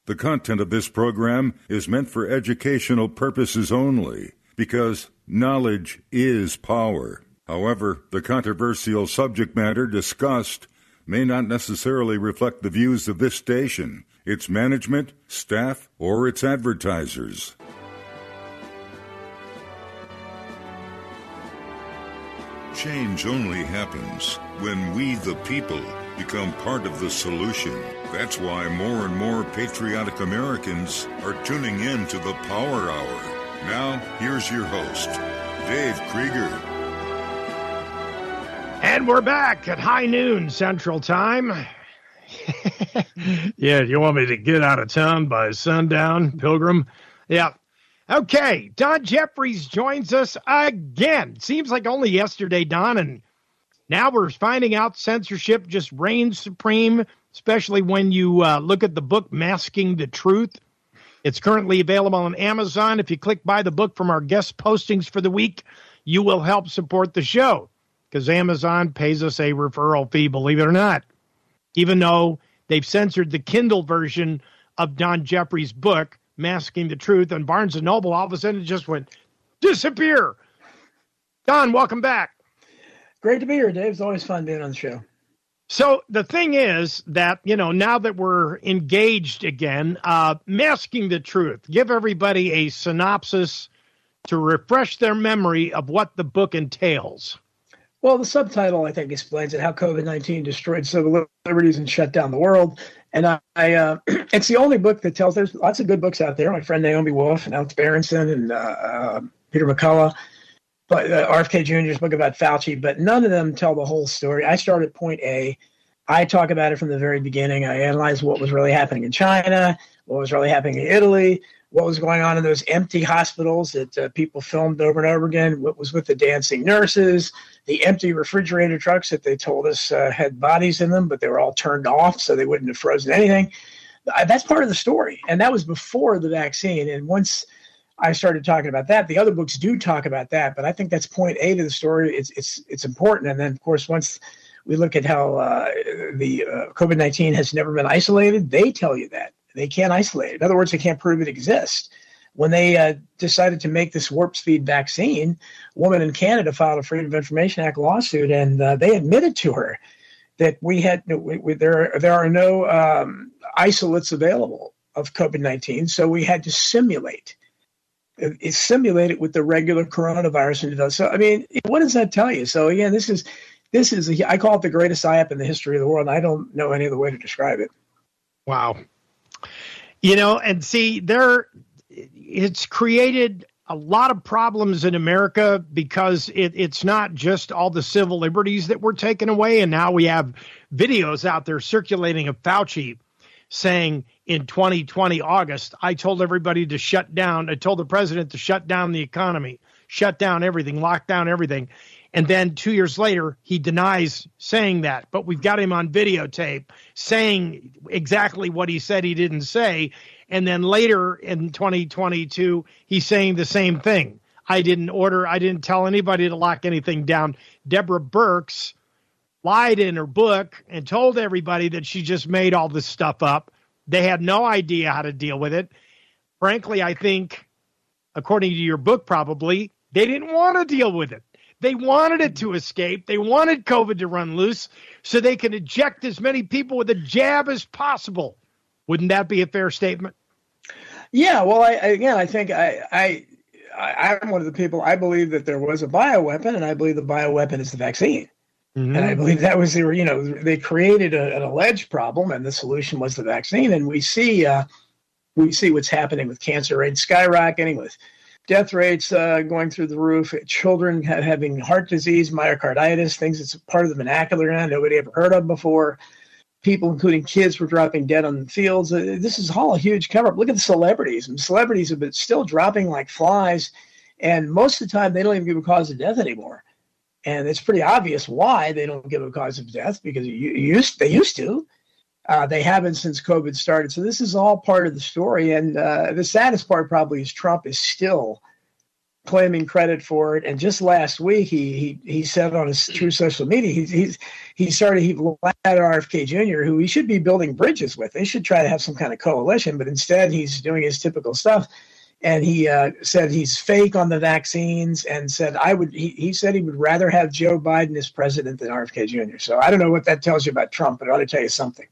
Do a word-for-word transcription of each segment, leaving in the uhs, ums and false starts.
The content of this program is meant for educational purposes only, because knowledge is power. However, the controversial subject matter discussed may not necessarily reflect the views of this station, its management, staff, or its advertisers. Change only happens when we, the people, become part of the solution. That's why more and more patriotic Americans are tuning in to the Power Hour. Now, here's your host, Dave Krieger. And we're back at high noon Central Time. Yeah, you want me to get out of town by sundown, Pilgrim? Yeah. Okay, Don Jeffries joins us again. Seems like only yesterday, Don, and now we're finding out censorship just reigns supreme, especially when you uh, look at the book Masking the Truth. It's currently available on Amazon. If you click buy the book from our guest postings for the week, you will help support the show because Amazon pays us a referral fee, believe it or not. Even though they've censored the Kindle version of Don Jeffries' book, Masking the Truth, and Barnes and Noble, all of a sudden it just went disappear. Don, welcome back. Great to be here, Dave. It's always fun being on the show. So the thing is that, you know, now that we're engaged again, uh, Masking the Truth, give everybody a synopsis to refresh their memory of what the book entails. Well, the subtitle, I think, explains it, how COVID nineteen destroyed civil liberties and shut down the world. And I, I uh, it's the only book that tells, there's lots of good books out there. My friend Naomi Wolf and Alex Berenson and uh, uh, Peter McCullough, but uh, R F K Junior's book about Fauci, but none of them tell the whole story. I start at point A. I talk about it from the very beginning. I analyze what was really happening in China, what was really happening in Italy, what was going on in those empty hospitals that uh, people filmed over and over again, what was with the dancing nurses, the empty refrigerator trucks that they told us uh, had bodies in them, but they were all turned off so they wouldn't have frozen anything. That's part of the story. And that was before the vaccine. And once I started talking about that, the other books do talk about that, but I think that's point A to the story. It's it's it's important. And then, of course, once we look at how uh, the uh, COVID nineteen has never been isolated, they tell you that. They can't isolate it. In other words, they can't prove it exists. When they uh, decided to make this warp speed vaccine, a woman in Canada filed a Freedom of Information Act lawsuit, and uh, they admitted to her that we had we, we, there there are no um, isolates available of COVID nineteen, so we had to simulate. It simulate it with the regular coronavirus. And so, I mean, what does that tell you? So again, this is this is a, I call it the greatest psyop in the history of the world. And I don't know any other way to describe it. Wow. You know, and see, there, it's created a lot of problems in America because it, it's not just all the civil liberties that were taken away. And now we have videos out there circulating of Fauci saying in twenty twenty August, I told everybody to shut down. I told the president to shut down the economy, shut down everything, lock down everything. And then two years later, he denies saying that. But we've got him on videotape saying exactly what he said he didn't say. And then later in twenty twenty-two, he's saying the same thing. I didn't order, I didn't tell anybody to lock anything down. Deborah Birx lied in her book and told everybody that she just made all this stuff up. They had no idea how to deal with it. Frankly, I think, according to your book probably, they didn't want to deal with it. They wanted it to escape. They wanted COVID to run loose so they can eject as many people with a jab as possible. Wouldn't that be a fair statement? Yeah, well, I, again, I think I, I, I, I'm one of the people, I believe that there was a bioweapon, and I believe the bioweapon is the vaccine. Mm-hmm. And I believe that was, the, you know, they created a, an alleged problem, and the solution was the vaccine. And we see, uh, we see what's happening with cancer rates skyrocketing, with death rates uh, going through the roof, children ha- having heart disease, myocarditis, things that's part of the vernacular now nobody ever heard of before. People, including kids, were dropping dead on the fields. Uh, this is all a huge cover-up. Look at the celebrities. And celebrities have been still dropping like flies, and most of the time they don't even give a cause of death anymore. And it's pretty obvious why they don't give a cause of death, because you used, they used to. Uh, they haven't since COVID started. So this is all part of the story. And uh, the saddest part probably is Trump is still claiming credit for it. And just last week, he he he said on his true social media, he's he's he started he at R F K Junior, who he should be building bridges with. They should try to have some kind of coalition, but instead he's doing his typical stuff. And he uh, said he's fake on the vaccines, and said I would. He, he said he would rather have Joe Biden as president than R F K Junior So I don't know what that tells you about Trump, but it ought to tell you something.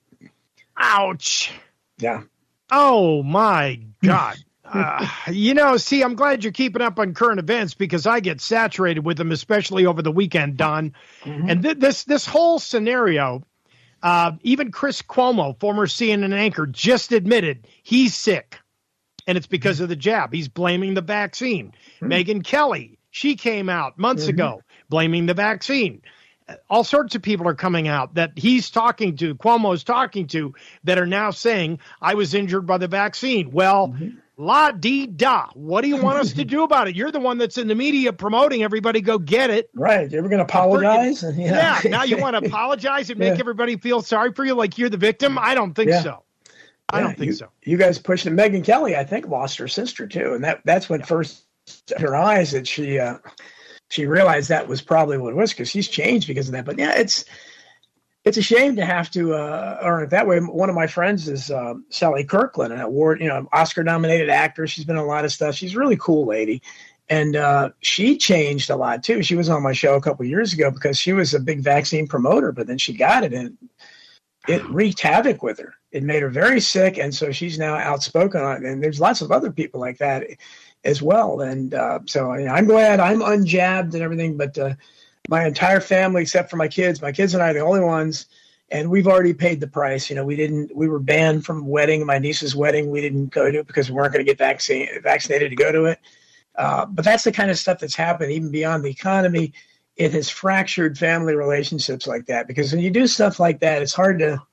Ouch. Yeah. Oh my God. Uh, you know, see, I'm glad you're keeping up on current events because I get saturated with them, especially over the weekend, Don. Mm-hmm. And th- this this whole scenario, uh, even Chris Cuomo, former C N N anchor, just admitted he's sick, and it's because mm-hmm. of the jab. He's blaming the vaccine. Mm-hmm. Megyn Kelly, she came out months mm-hmm. ago blaming the vaccine. All sorts of people are coming out that he's talking to, Cuomo's talking to, that are now saying, I was injured by the vaccine. Well, mm-hmm. la-dee-da. What do you want us to do about it? You're the one that's in the media promoting everybody go get it. Right. You're going to apologize? Yeah. yeah. Now you want to apologize and make yeah. everybody feel sorry for you like you're the victim? I don't think yeah. so. I yeah. don't think you, so. You guys pushed it. Megyn Kelly, I think, lost her sister, too. And that that's what yeah. first her eyes that she uh, – she realized that was probably what it was because she's changed because of that. But yeah, it's it's a shame to have to uh, earn it that way. One of my friends is uh, Sally Kirkland, an award, you know, Oscar-nominated actor. She's been in a lot of stuff. She's a really cool lady, and uh, she changed a lot too. She was on my show a couple of years ago because she was a big vaccine promoter, but then she got it and it wreaked havoc with her. It made her very sick, and so she's now outspoken on it. And there's lots of other people like that as well. And uh, so you know, I'm glad I'm unjabbed and everything, but uh, my entire family, except for my kids, my kids and I are the only ones, and we've already paid the price. You know, we didn't, we were banned from wedding, my niece's wedding. We didn't go to it because we weren't going to get vaccine, vaccinated to go to it. Uh, but that's the kind of stuff that's happened even beyond the economy. It has fractured family relationships like that, because when you do stuff like that, it's hard to,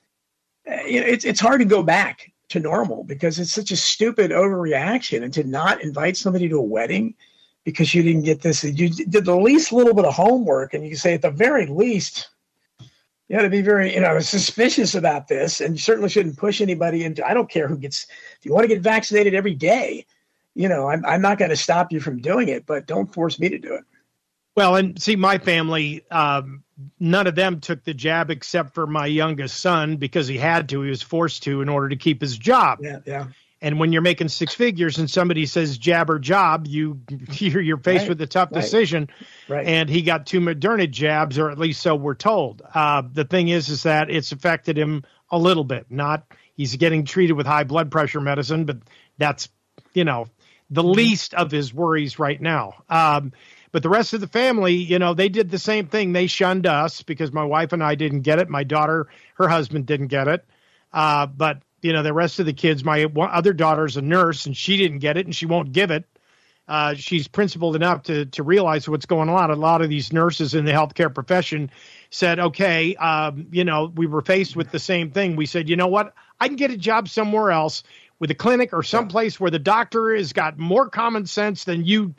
you know, it's, it's hard to go back to normal because it's such a stupid overreaction. And to not invite somebody to a wedding because you didn't get this, you did the least little bit of homework, and you can say at the very least, you got to be very, you know, suspicious about this, and you certainly shouldn't push anybody into, I don't care who gets, if you want to get vaccinated every day, you know, I'm, I'm not going to stop you from doing it, but don't force me to do it. Well, and see, my family, um, none of them took the jab except for my youngest son because he had to. He was forced to in order to keep his job. Yeah, yeah. And when you're making six figures and somebody says jab or job, you you're, you're faced right, with a tough right, decision. Right. And he got two Moderna jabs, or at least so we're told. Uh, the thing is, is that it's affected him a little bit. Not he's getting treated with high blood pressure medicine, but that's, you know, the least of his worries right now. Um, But the rest of the family, you know, they did the same thing. They shunned us because my wife and I didn't get it. My daughter, her husband didn't get it. Uh, but, you know, the rest of the kids, my one, other daughter's a nurse, and she didn't get it, and she won't give it. Uh, she's principled enough to to realize what's going on. A lot of these nurses in the healthcare profession said, okay, um, you know, we were faced with the same thing. We said, you know what, I can get a job somewhere else with a clinic or someplace where the doctor has got more common sense than you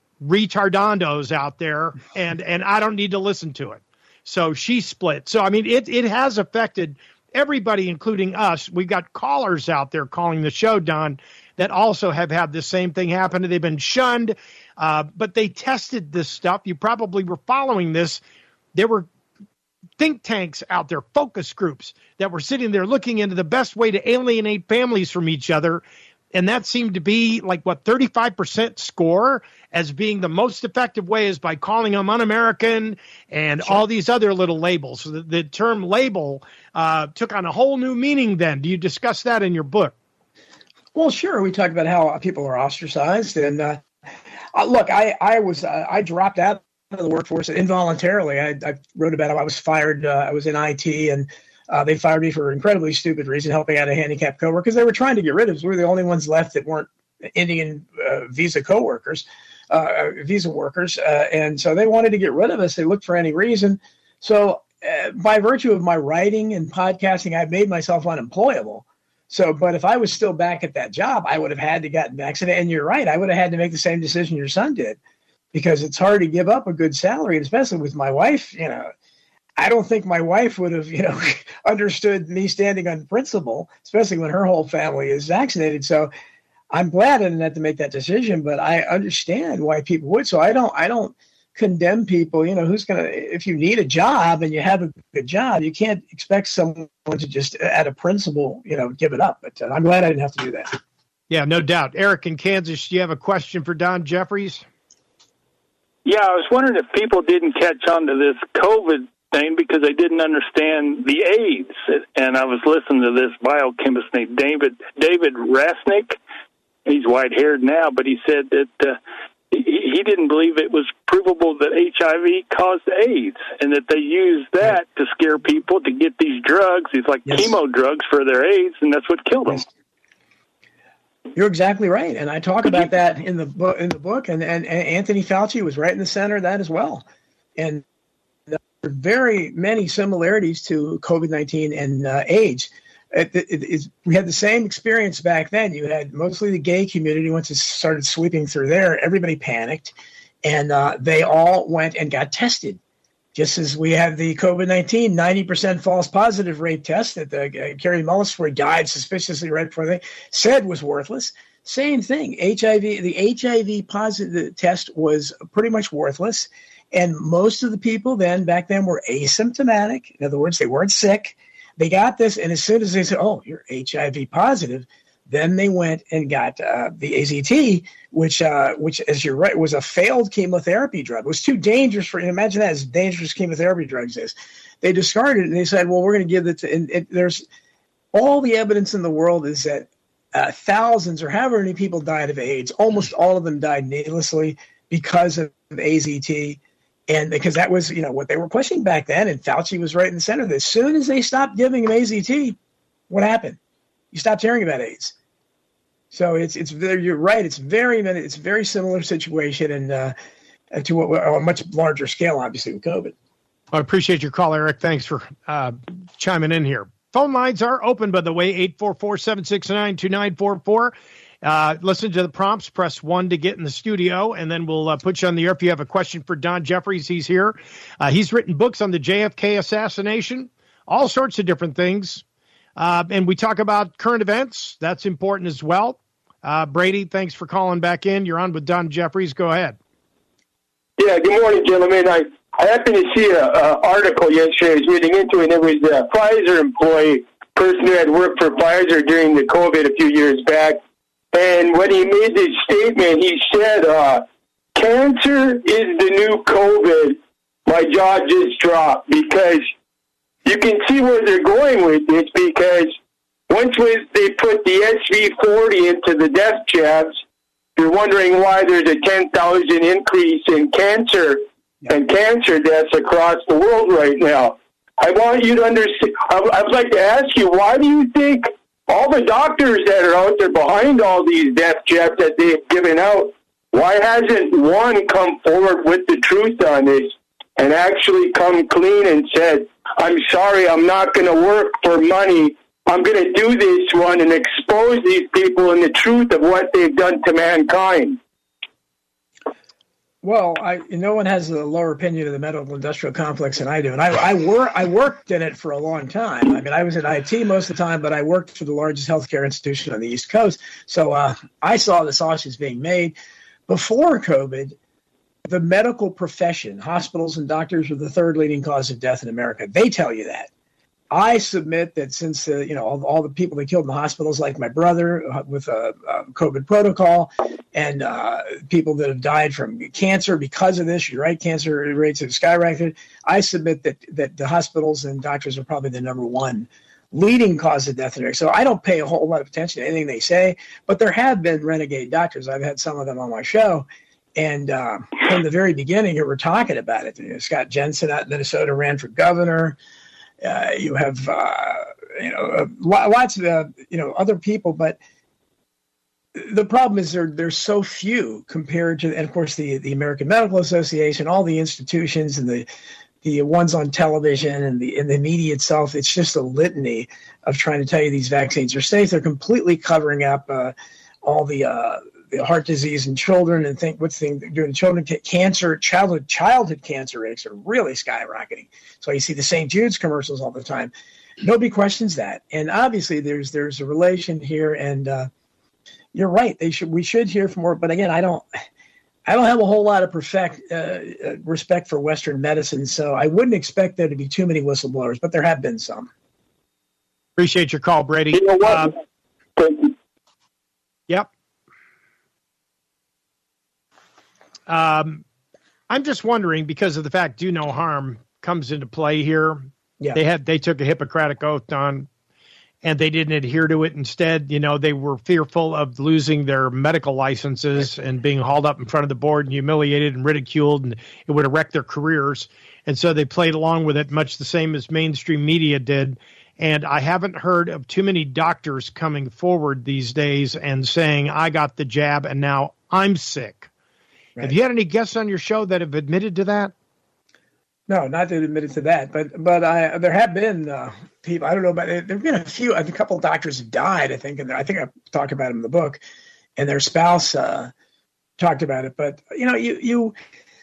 retardandos out there, and and I don't need to listen to it. So she split. So I mean, it it has affected everybody, including us. We've got callers out there calling the show, Don, that also have had the same thing happen. They've been shunned, uh, but they tested this stuff. You probably were following this. There were think tanks out there, focus groups that were sitting there looking into the best way to alienate families from each other. And that seemed to be like, what, thirty-five percent score as being the most effective way is by calling them un-American and sure. all these other little labels. So the, the term label uh, took on a whole new meaning then. Do you discuss that in your book? Well, sure. We talk about how people are ostracized. And uh, uh, look, I, I was uh, I dropped out of the workforce involuntarily. I, I wrote about it. I was fired. Uh, I was in I T, and Uh, they fired me for an incredibly stupid reason, helping out a handicapped coworker, because they were trying to get rid of us. We were the only ones left that weren't Indian uh, visa coworkers, uh, visa workers. Uh, and so they wanted to get rid of us. They looked for any reason. So uh, by virtue of my writing and podcasting, I made myself unemployable. So, but if I was still back at that job, I would have had to gotten vaccinated. And you're right. I would have had to make the same decision your son did, because it's hard to give up a good salary, especially with my wife, you know. I don't think my wife would have, you know, understood me standing on principle, especially when her whole family is vaccinated. So I'm glad I didn't have to make that decision, but I understand why people would. So I don't, I don't condemn people. You know, who's going to, if you need a job and you have a good job, you can't expect someone to just, at a principle, you know, give it up. But uh, I'm glad I didn't have to do that. Yeah, no doubt. Eric in Kansas, do you have a question for Don Jeffries? Yeah, I was wondering if people didn't catch on to this COVID thing because they didn't understand the AIDS. And I was listening to this biochemist named David David Rasnick. He's white-haired now, but he said that uh, he, he didn't believe it was provable that H I V caused AIDS, and that they used that to scare people to get these drugs, these like yes. chemo drugs for their AIDS, and that's what killed them. Yes. You're exactly right, and I talk about that in the book. In the book, and, and, and Anthony Fauci was right in the center of that as well. And there are very many similarities to COVID nineteen and uh, AIDS. It, it, it, we had the same experience back then. You had mostly the gay community. Once it started sweeping through there, everybody panicked, and uh, they all went and got tested. Just as we had the COVID nineteen ninety percent false positive rate test that the uh, Gary Mullis, where he died suspiciously right before they said was worthless. Same thing. H I V, the H I V positive test was pretty much worthless. And most of the people then back then were asymptomatic. In other words, they weren't sick. They got this, and as soon as they said, oh, you're H I V positive, then they went and got uh, the A Z T, which, uh, which, as you're right, was a failed chemotherapy drug. It was too dangerous for you. Imagine that, as dangerous chemotherapy drugs is. They discarded it, and they said, well, we're going to give it to, and it, there's all the evidence in the world is that uh, thousands or however many people died of AIDS, almost all of them died needlessly because of A Z T. And because that was, you know, what they were pushing back then, and Fauci was right in the center of this. As soon as they stopped giving him A Z T, what happened? You stopped hearing about AIDS. So it's it's very, you're right. It's very it's a very similar situation, and uh, to what, a much larger scale, obviously, with COVID. I appreciate your call, Eric. Thanks for uh, chiming in here. Phone lines are open, by the way, eight four four, seven six nine, two nine four four. Uh, listen to the prompts, press one to get in the studio, and then we'll uh, put you on the air if you have a question for Don Jeffries. He's here. Uh, he's written books on the J F K assassination, all sorts of different things. Uh, and we talk about current events. That's important as well. Uh, Brady, thanks for calling back in. You're on with Don Jeffries. Go ahead. Yeah, good morning, gentlemen. I, I happened to see an article yesterday I was reading into, and it was a Pfizer employee, person who had worked for Pfizer during the COVID a few years back. And when he made this statement, he said, uh, cancer is the new COVID. My jaw just dropped, because you can see where they're going with this, because once they put the S V forty into the death jabs, you're wondering why there's a ten thousand increase in cancer and cancer deaths across the world right now. I want you to understand, I'd like to ask you, why do you think all the doctors that are out there behind all these death jabs that they've given out, why hasn't one come forward with the truth on this and actually come clean and said, I'm sorry, I'm not going to work for money. I'm going to do this one and expose these people in the truth of what they've done to mankind. Well, I, no one has a lower opinion of the medical industrial complex than I do. And I, I, wor- I worked in it for a long time. I mean, I was in I T most of the time, but I worked for the largest healthcare institution on the East Coast. So uh, I saw the sausage being made. Before COVID, the medical profession, hospitals and doctors, were the third leading cause of death in America. They tell you that. I submit that since, uh, you know, all, all the people they killed in the hospitals, like my brother uh, with a, a COVID protocol, and uh, people that have died from cancer because of this, you're right, cancer rates have skyrocketed. I submit that, that the hospitals and doctors are probably the number one leading cause of death in America. So I don't pay a whole lot of attention to anything they say, but there have been renegade doctors. I've had some of them on my show. And uh, from the very beginning, you were talking about it. You know, Scott Jensen out in Minnesota ran for governor. Uh, you have, uh, you know, uh, lots of, uh, you know, other people, but the problem is there there's so few compared to, and of course, the, the American Medical Association, all the institutions and the the ones on television and the in the media itself. It's just a litany of trying to tell you these vaccines are safe. They're completely covering up uh, all the uh, the heart disease in children, and think what's the thing they're doing. Children cancer, childhood childhood cancer rates are really skyrocketing. So you see the Saint Jude's commercials all the time. Nobody questions that, and obviously there's there's a relation here, and uh, you're right. They should. We should hear from more. But again, I don't. I don't have a whole lot of perfect uh, respect for Western medicine, so I wouldn't expect there to be too many whistleblowers. But there have been some. Appreciate your call, Brady. You know what? Um, Thank you. Yep. Um, I'm just wondering, because of the fact do no harm comes into play here. Yeah. They had they took a Hippocratic oath on, and they didn't adhere to it. Instead, you know, they were fearful of losing their medical licenses and being hauled up in front of the board and humiliated and ridiculed, and it would have wrecked their careers. And so they played along with it, much the same as mainstream media did. And I haven't heard of too many doctors coming forward these days and saying, I got the jab and now I'm sick. Right. Have you had any guests on your show that have admitted to that? No, not that admitted to that, but but I there have been uh, people. I don't know about it. There've been a few. A couple of doctors have died. I think, and I think I talk about them in the book, and their spouse uh, talked about it. But you know, you you,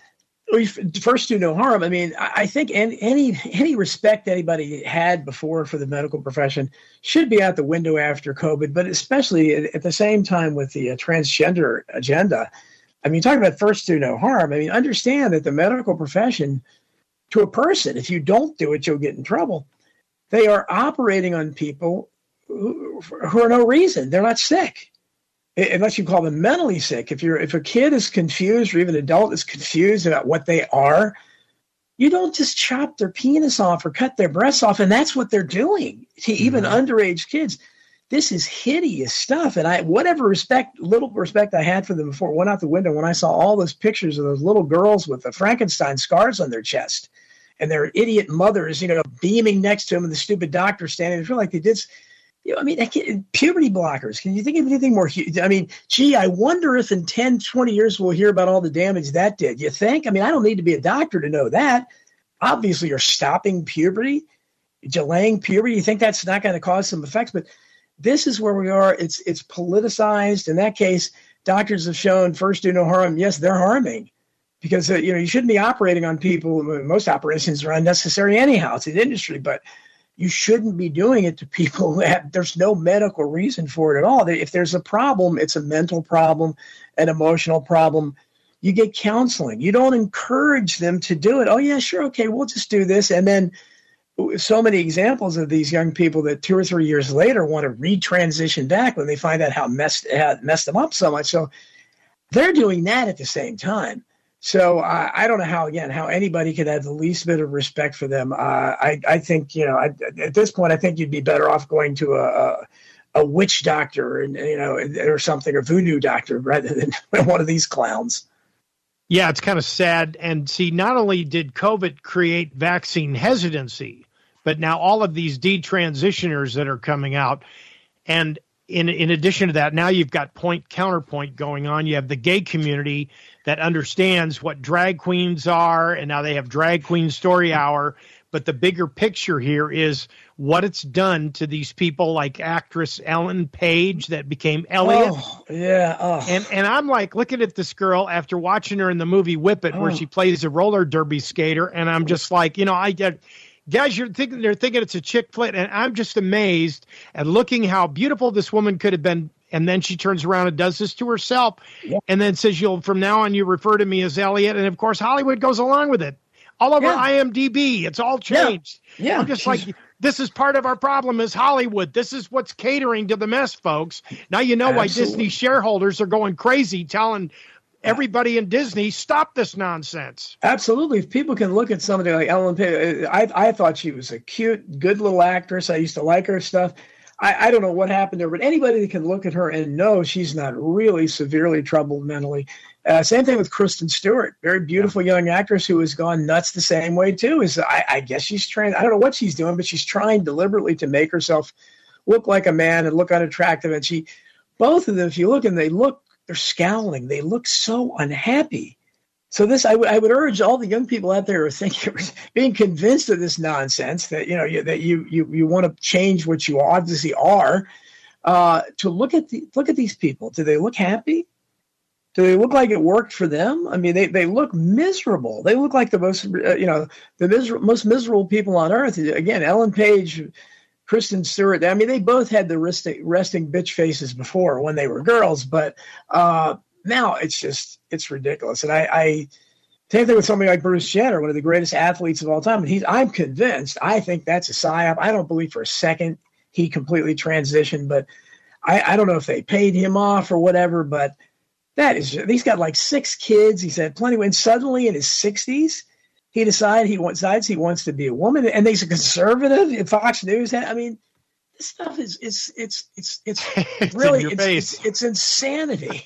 you first do no harm. I mean, I, I think any, any any respect anybody had before for the medical profession should be out the window after COVID. But especially at, at the same time with the uh, transgender agenda. I mean, talking about first do no harm. I mean, understand that the medical profession, to a person, if you don't do it, you'll get in trouble. They are operating on people who, who are no reason. They're not sick, unless you call them mentally sick. If you're if a kid is confused, or even an adult is confused about what they are, you don't just chop their penis off or cut their breasts off, and that's what they're doing to even mm-hmm. underage kids. This is hideous stuff, and I whatever respect, little respect I had for them before went out the window when I saw all those pictures of those little girls with the Frankenstein scars on their chest, and their idiot mothers, you know, beaming next to them, and the stupid doctor standing. I feel like they did. You know, I mean, I can't, puberty blockers. Can you think of anything more? I mean, gee, I wonder if in ten, twenty years we'll hear about all the damage that did. You think? I mean, I don't need to be a doctor to know that. Obviously, you're stopping puberty, delaying puberty. You think that's not going to cause some effects, but this is where we are. It's it's politicized. In that case, doctors have shown first do no harm. Yes, they're harming because uh, you know you shouldn't be operating on people. Most operations are unnecessary anyhow. It's an industry, but you shouldn't be doing it to people who have. There's no medical reason for it at all. If there's a problem, it's a mental problem, an emotional problem. You get counseling. You don't encourage them to do it. Oh yeah, sure, okay, we'll just do this, and then. So many examples of these young people that two or three years later want to retransition back when they find out how messed how messed them up so much. So they're doing that at the same time. So uh, I don't know how, again, how anybody could have the least bit of respect for them. Uh, I, I think, you know, I, at this point, I think you'd be better off going to a, a, a witch doctor and, you know, or something, a voodoo doctor rather than one of these clowns. Yeah, it's kind of sad. And see, not only did COVID create vaccine hesitancy, but now all of these detransitioners that are coming out. And in in addition to that, now you've got point counterpoint going on. You have the gay community that understands what drag queens are, and now they have Drag Queen Story Hour. But the bigger picture here is what it's done to these people like actress Ellen Page that became Elliot. Oh, yeah. Oh. And and I'm like looking at this girl after watching her in the movie Whip It, oh. where she plays a roller derby skater. And I'm just like, you know, I get guys, you're thinking they're thinking it's a chick flick. And I'm just amazed at looking how beautiful this woman could have been. And then she turns around and does this to herself yeah. and then says, you'll from now on, you refer to me as Elliot. And of course, Hollywood goes along with it. All over yeah. I M D B, it's all changed. Yeah, yeah. I'm just like, this is part of our problem is Hollywood. This is what's catering to the mess, folks. Now you know Absolutely. Why Disney shareholders are going crazy telling everybody in Disney, stop this nonsense. Absolutely. If people can look at somebody like Ellen Page, I, I thought she was a cute, good little actress. I used to like her stuff. I, I don't know what happened to her, but anybody that can look at her and know she's not really severely troubled mentally. Uh, same thing with Kristen Stewart, very beautiful young actress who has gone nuts the same way too. Is I, I guess she's trying. I don't know what she's doing, but she's trying deliberately to make herself look like a man and look unattractive. And she, both of them, if you look and they look, they're scowling. They look so unhappy. So this, I, w- I would urge all the young people out there who are thinking, being convinced of this nonsense that you know you, that you you you want to change what you obviously are, uh, to look at the look at these people. Do they look happy? Do they look like it worked for them? I mean, they, they look miserable. They look like the most, uh, you know, the miser- most miserable people on earth. Again, Ellen Page, Kristen Stewart. I mean, they both had the resting, resting bitch faces before when they were girls, but uh, now it's just, it's ridiculous. And I, I same thing with somebody like Bruce Jenner, one of the greatest athletes of all time. And he's, I'm convinced, I think that's a psyop. I don't believe for a second he completely transitioned, but I, I don't know if they paid him off or whatever, but that is, he's got like six kids. He's had plenty. And suddenly in his sixties, he decided he wants, decides he wants to be a woman, and he's a conservative in Fox News. I mean, this stuff is, it's, it's, it's, it's, it's really, in your it's, face. it's, it's insanity.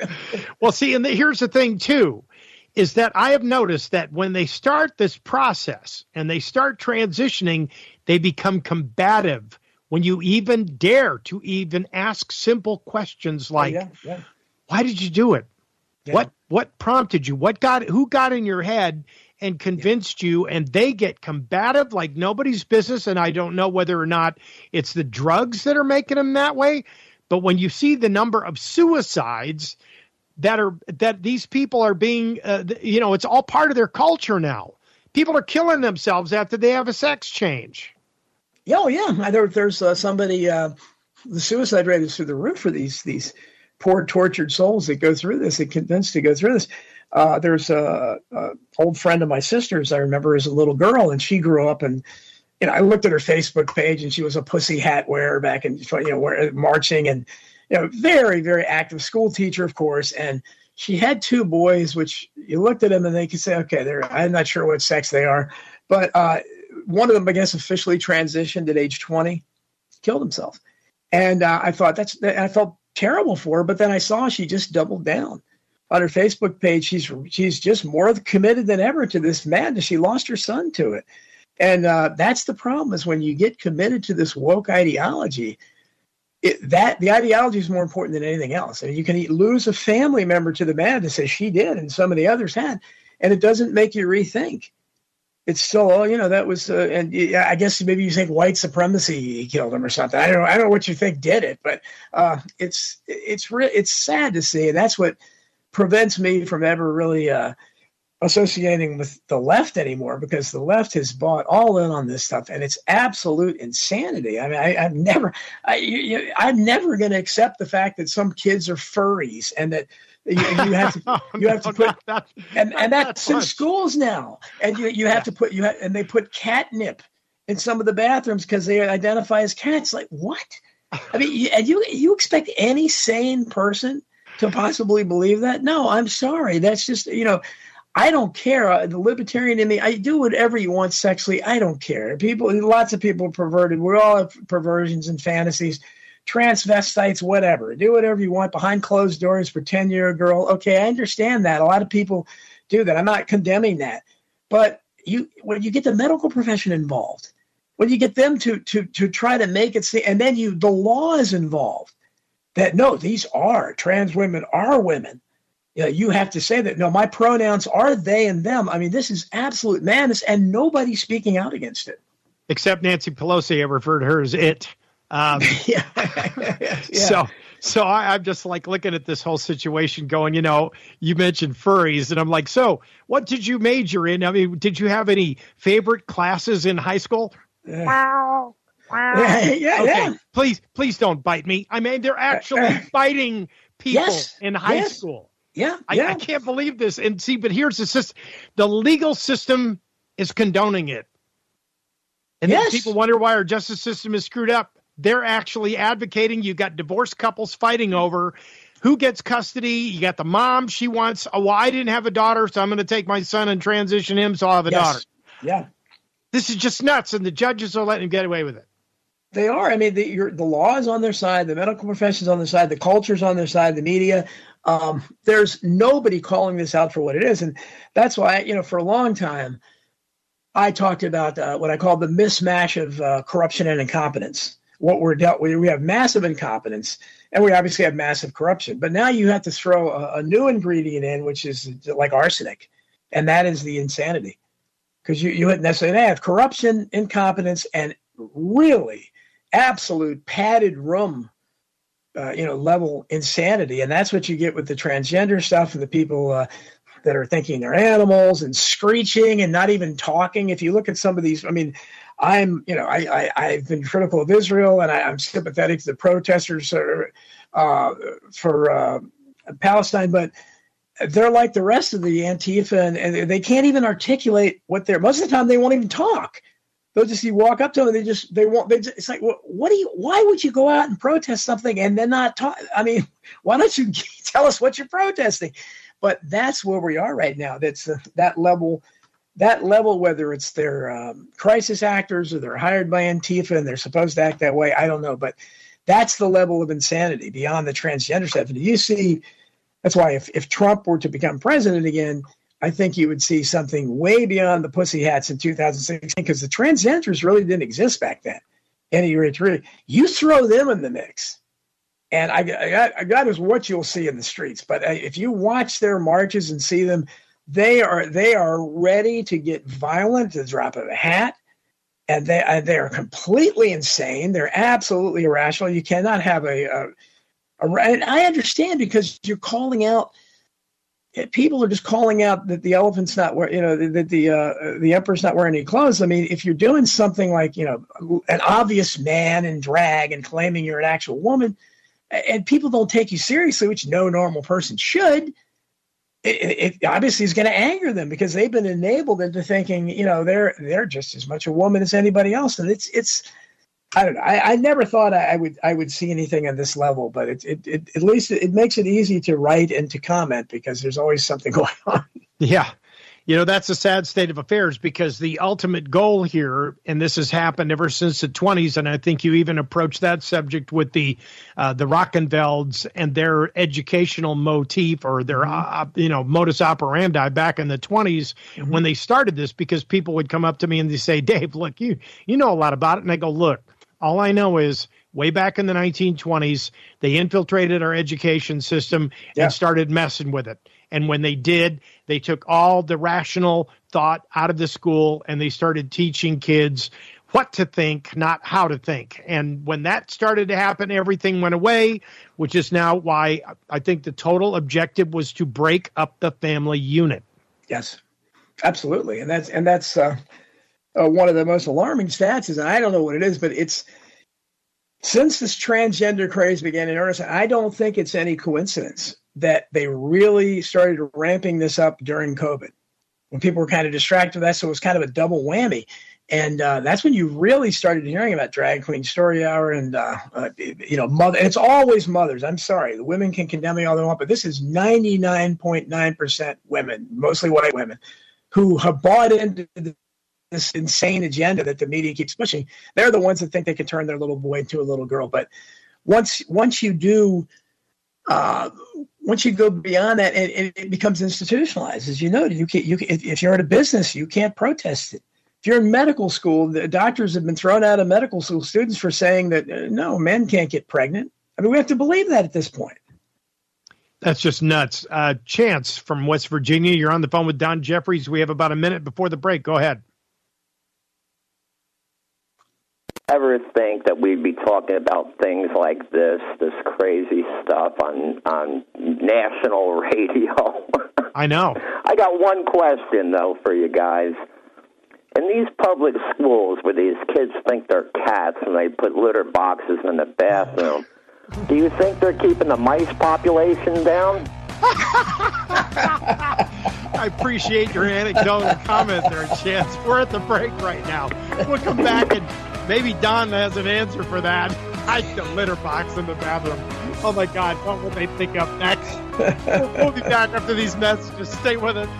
Well, see, and the, here's the thing too, is that I have noticed that when they start this process and they start transitioning, they become combative when you even dare to even ask simple questions like, yeah, yeah. why did you do it? Yeah. What, what prompted you? What got, who got in your head and convinced you? And they get combative like nobody's business. And I don't know whether or not it's the drugs that are making them that way. But when you see the number of suicides that are, that these people are being, uh, you know, it's all part of their culture now. People are killing themselves after they have a sex change. Oh yeah. There, there's uh, somebody, uh, the suicide rate is through the roof for these, these poor tortured souls that go through this and convinced to go through this. Uh, there's a, a old friend of my sister's I remember as a little girl, and she grew up, and you know I looked at her Facebook page, and she was a pussy hat wearer back in, you know, where, marching, and you know very very active school teacher, of course. And she had two boys, which you looked at them and they could say, okay, they're I'm not sure what sex they are, but uh, one of them, I guess, officially transitioned at age twenty, killed himself, and uh, I thought that's I felt terrible for her, but then I saw she just doubled down. On her Facebook page, she's she's just more committed than ever to this madness. She lost her son to it. And uh, that's the problem, is when you get committed to this woke ideology, it, that the ideology is more important than anything else. I mean, you can lose a family member to the madness, as she did, and some of the others had, and it doesn't make you rethink. It's still, oh, you know, that was, uh, and yeah, I guess maybe you think white supremacy killed him or something. I don't know. I don't know what you think did it, but uh, it's it's re- it's sad to see, and that's what prevents me from ever really uh, associating with the left anymore, because the left has bought all in on this stuff, and it's absolute insanity. I mean, I, I've never, I, you, I'm never going to accept the fact that some kids are furries, and that you, you have to, you have to put, that, and and that's that in schools now, and you you have yeah. to put you have, and they put catnip in some of the bathrooms because they identify as cats. Like what? I mean, you, and you you expect any sane person to possibly believe that? No, I'm sorry. That's just, you know, I don't care. Uh, the libertarian in me, I do whatever you want sexually. I don't care. People, lots of people are perverted. We all have perversions and fantasies, transvestites, whatever. Do whatever you want behind closed doors, pretend you're a girl. Okay, I understand that. A lot of people do that. I'm not condemning that. But you, when you get the medical profession involved, when you get them to to to try to make it see, and then you the law is involved. That no, these are trans women are women. You know, you have to say that. No, my pronouns are they and them. I mean, this is absolute madness, and nobody's speaking out against it. Except Nancy Pelosi. I refer to her as it. Um, yeah. yeah. So, so I, I'm just like looking at this whole situation, going, you know, you mentioned furries, and I'm like, so what did you major in? I mean, did you have any favorite classes in high school? Uh, wow. Yeah, yeah, okay, yeah. Please, please don't bite me. I mean, they're actually uh, biting people yes, in high yes. school. Yeah, I, yeah. I can't believe this. And see, but here's the system. The legal system is condoning it. And yes. then people wonder why our justice system is screwed up. They're actually advocating. You got divorced couples fighting over who gets custody. You got the mom. She wants, oh, well, I didn't have a daughter, so I'm going to take my son and transition him, so I'll have a yes. daughter. Yeah. This is just nuts, and the judges are letting him get away with it. They are. I mean, the, your, the law is on their side. The medical profession is on their side. The culture's on their side. The media. Um, there's nobody calling this out for what it is. And that's why, you know, for a long time, I talked about uh, what I call the mismatch of uh, corruption and incompetence. What we're dealt with, we have massive incompetence, and we obviously have massive corruption. But now you have to throw a, a new ingredient in, which is like arsenic, and that is the insanity. Because you, you wouldn't necessarily have corruption, incompetence, and really absolute padded room, uh, you know, level insanity. And that's what you get with the transgender stuff and the people uh, that are thinking they're animals and screeching and not even talking. If you look at some of these, I mean, I'm, you know, I, I, I've been critical of Israel, and I, I'm sympathetic to the protesters for, uh, for uh, Palestine, but they're like the rest of the Antifa, and, and they can't even articulate what they're. Most of the time, they won't even talk. They'll just you walk up to them, and they just they won't. They just, it's like, what, what do you? Why would you go out and protest something and then not talk? I mean, why don't you tell us what you're protesting? But that's where we are right now. That's uh, that level. That level, whether it's their um, crisis actors or they're hired by Antifa and they're supposed to act that way, I don't know. But that's the level of insanity beyond the transgender stuff. And you see, that's why if, if Trump were to become president again, I think you would see something way beyond the pussy hats in two thousand sixteen, because the transgenders really didn't exist back then. Any rate, really, you throw them in the mix, and I, I, I that is what you'll see in the streets. But if you watch their marches and see them, They are they are ready to get violent at the drop of a hat, and they they are completely insane. They're absolutely irrational. You cannot have a, a, a and I understand, because you're calling out. People are just calling out that the elephant's not wearing, you know, that the uh, the emperor's not wearing any clothes. I mean, if you're doing something like, you know, an obvious man in drag and claiming you're an actual woman, and people don't take you seriously, which no normal person should. It, it obviously is going to anger them, because they've been enabled into thinking, you know, they're they're just as much a woman as anybody else, and it's it's I don't know. I, I never thought I, I would I would see anything on this level, but it, it it at least it makes it easy to write and to comment, because there's always something going on. Yeah. You know, that's a sad state of affairs, because the ultimate goal here, and this has happened ever since the twenties, and I think you even approached that subject with the uh, the Rockenfelds and their educational motif, or their, uh, you know, modus operandi back in the twenties, mm-hmm. when they started this, because people would come up to me and they say, Dave, look, you, you know a lot about it. And I go, look, all I know is way back in the nineteen twenties, they infiltrated our education system yeah. and started messing with it. And when they did, they took all the rational thought out of the school, and they started teaching kids what to think, not how to think. And when that started to happen, everything went away, which is now why I think the total objective was to break up the family unit. Yes, absolutely. And that's and that's uh, uh, one of the most alarming stats is, and I don't know what it is, but it's since this transgender craze began in earnest, I don't think it's any coincidence that they really started ramping this up during COVID, when people were kind of distracted with that. So it was kind of a double whammy. And uh, that's when you really started hearing about Drag Queen Story Hour and, uh, uh, you know, mother. And it's always mothers. I'm sorry. The women can condemn me all they want, but this is ninety-nine point nine percent women, mostly white women, who have bought into this insane agenda that the media keeps pushing. They're the ones that think they can turn their little boy into a little girl. But once once you do, uh, once you go beyond that, it, it becomes institutionalized. As you know, you can't. You can, if you're in a business, you can't protest it. If you're in medical school, the doctors have been thrown out of medical school students for saying that uh, no, men can't get pregnant. I mean, we have to believe that at this point. That's just nuts. Uh, Chance from West Virginia, you're on the phone with Don Jeffries. We have about a minute before the break. Go ahead. Ever think that we'd be talking about things like this, this crazy stuff on on national radio? I know. I got one question, though, for you guys. In these public schools where these kids think they're cats and they put litter boxes in the bathroom, do you think they're keeping the mice population down? I appreciate your anecdotal comment there, Chance. We're at the break right now. We'll come back and maybe Don has an answer for that. I the litter box in the bathroom. Oh, my God. What will they think up next? We'll, we'll be back after these messages. Stay with it.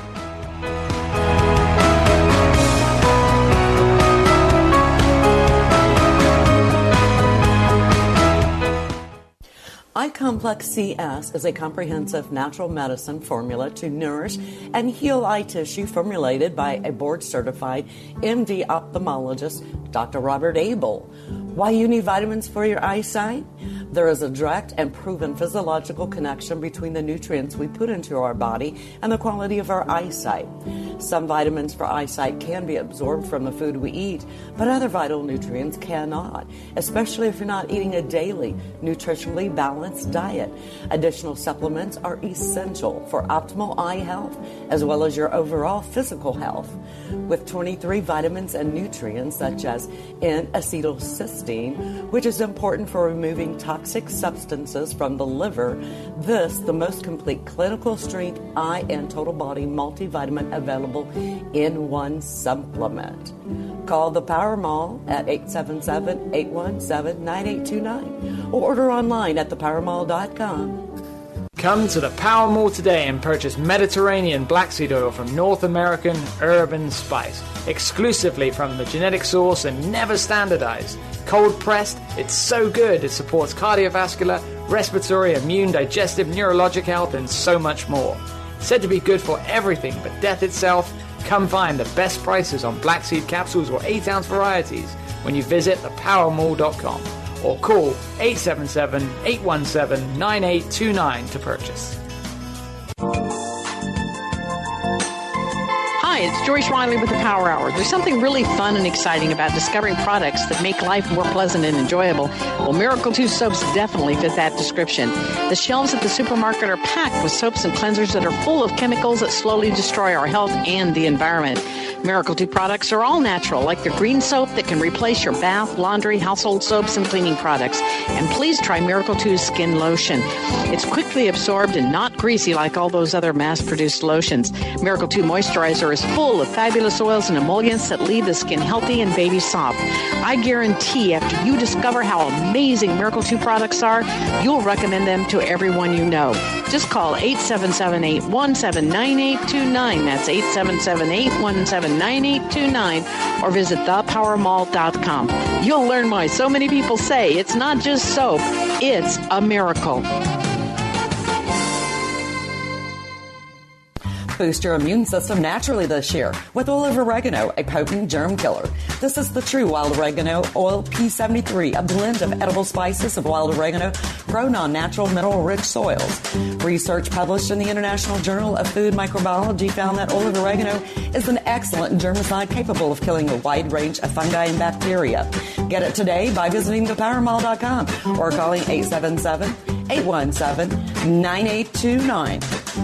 iComplex C S is a comprehensive natural medicine formula to nourish and heal eye tissue formulated by a board-certified M D ophthalmologist, Doctor Robert Abel. Why you need vitamins for your eyesight? There is a direct and proven physiological connection between the nutrients we put into our body and the quality of our eyesight. Some vitamins for eyesight can be absorbed from the food we eat, but other vital nutrients cannot, especially if you're not eating a daily, nutritionally balanced diet. Additional supplements are essential for optimal eye health, as well as your overall physical health. With twenty-three vitamins and nutrients such as N-acetylcysteine, which is important for removing toxic substances from the liver, this, the most complete clinical strength eye and total body multivitamin available in one supplement. Call the Power Mall at eight seven seven, eight one seven, nine eight two nine or order online at the power mall dot com. Come to the Power Mall today and purchase Mediterranean black seed oil from North American Urban Spice, exclusively from the genetic source and never standardized. Cold pressed, it's so good it supports cardiovascular, respiratory, immune, digestive, neurologic health, and so much more. Said to be good for everything but death itself, come find the best prices on black seed capsules or eight ounce varieties when you visit the power mall dot com or call eight seven seven, eight one seven, nine eight two nine to purchase. Hi, it's Joyce Riley with the Power Hour. There's something really fun and exciting about discovering products that make life more pleasant and enjoyable. Well, Miracle two soaps definitely fit that description. The shelves at the supermarket are packed with soaps and cleansers that are full of chemicals that slowly destroy our health and the environment. Miracle two products are all natural, like the green soap that can replace your bath, laundry, household soaps, and cleaning products. And please try Miracle two's Skin Lotion. It's quickly absorbed and not greasy like all those other mass-produced lotions. Miracle two Moisturizer is full of fabulous oils and emollients that leave the skin healthy and baby soft. I guarantee after you discover how amazing Miracle two products are, you'll recommend them to everyone you know. Just call eight seven seven, eight one seven, nine eight two nine. That's eight seven seven, eight one seven, nine eight two nine or visit the power mall dot com. You'll learn why so many people say it's not just soap, it's a miracle. Boost your immune system naturally this year with olive oregano, a potent germ killer. This is the true wild oregano oil P seventy-three, a blend of edible spices of wild oregano grown on natural mineral-rich soils. Research published in the International Journal of Food Microbiology found that olive oregano is an excellent germicide capable of killing a wide range of fungi and bacteria. Get it today by visiting the power mall dot com or calling eight seven seven, eight one seven, nine eight two nine.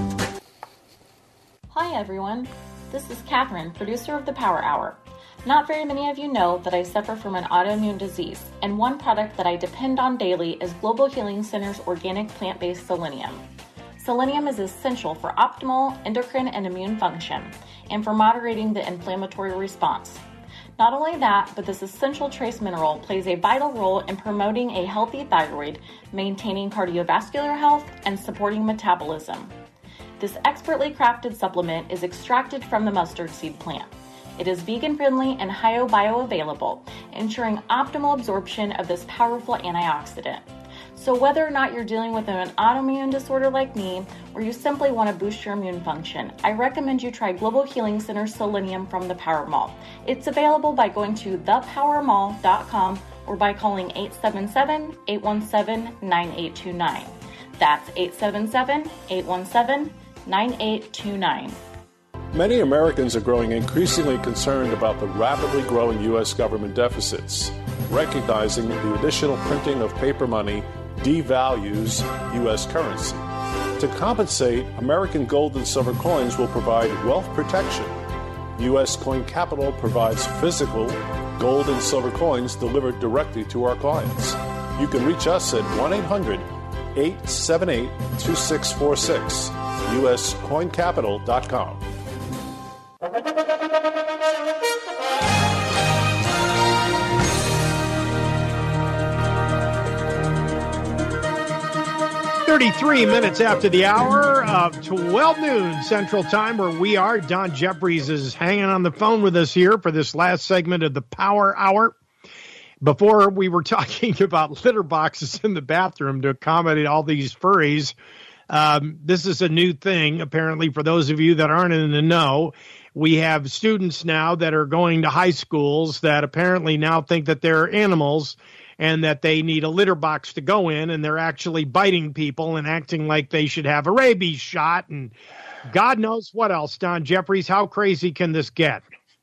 Hi everyone, this is Catherine, producer of the Power Hour. Not very many of you know that I suffer from an autoimmune disease, and one product that I depend on daily is Global Healing Center's organic plant-based selenium. Selenium is essential for optimal endocrine and immune function, and for moderating the inflammatory response. Not only that, but this essential trace mineral plays a vital role in promoting a healthy thyroid, maintaining cardiovascular health, and supporting metabolism. This expertly crafted supplement is extracted from the mustard seed plant. It is vegan-friendly and bio-available, ensuring optimal absorption of this powerful antioxidant. So whether or not you're dealing with an autoimmune disorder like me, or you simply want to boost your immune function, I recommend you try Global Healing Center Selenium from the Power Mall. It's available by going to the power mall dot com or by calling eight seven seven, eight one seven, nine eight two nine. That's eight seven seven, eight one seven, nine eight two nine. Many Americans are growing increasingly concerned about the rapidly growing U S government deficits, recognizing the additional printing of paper money devalues U S currency. To compensate, American gold and silver coins will provide wealth protection. U S Coin Capital provides physical gold and silver coins delivered directly to our clients. You can reach us at one eight hundred, eight seven eight, two six four six. U S coin capital dot com. thirty-three minutes after the hour of twelve noon Central Time, where we are. Don Jeffries is hanging on the phone with us here for this last segment of the Power Hour. Before, we were talking about litter boxes in the bathroom to accommodate all these furries. Um, this is a new thing, apparently, for those of you that aren't in the know. We have students now that are going to high schools that apparently now think that they're animals and that they need a litter box to go in, and they're actually biting people and acting like they should have a rabies shot, and God knows what else. Don Jeffries, how crazy can this get?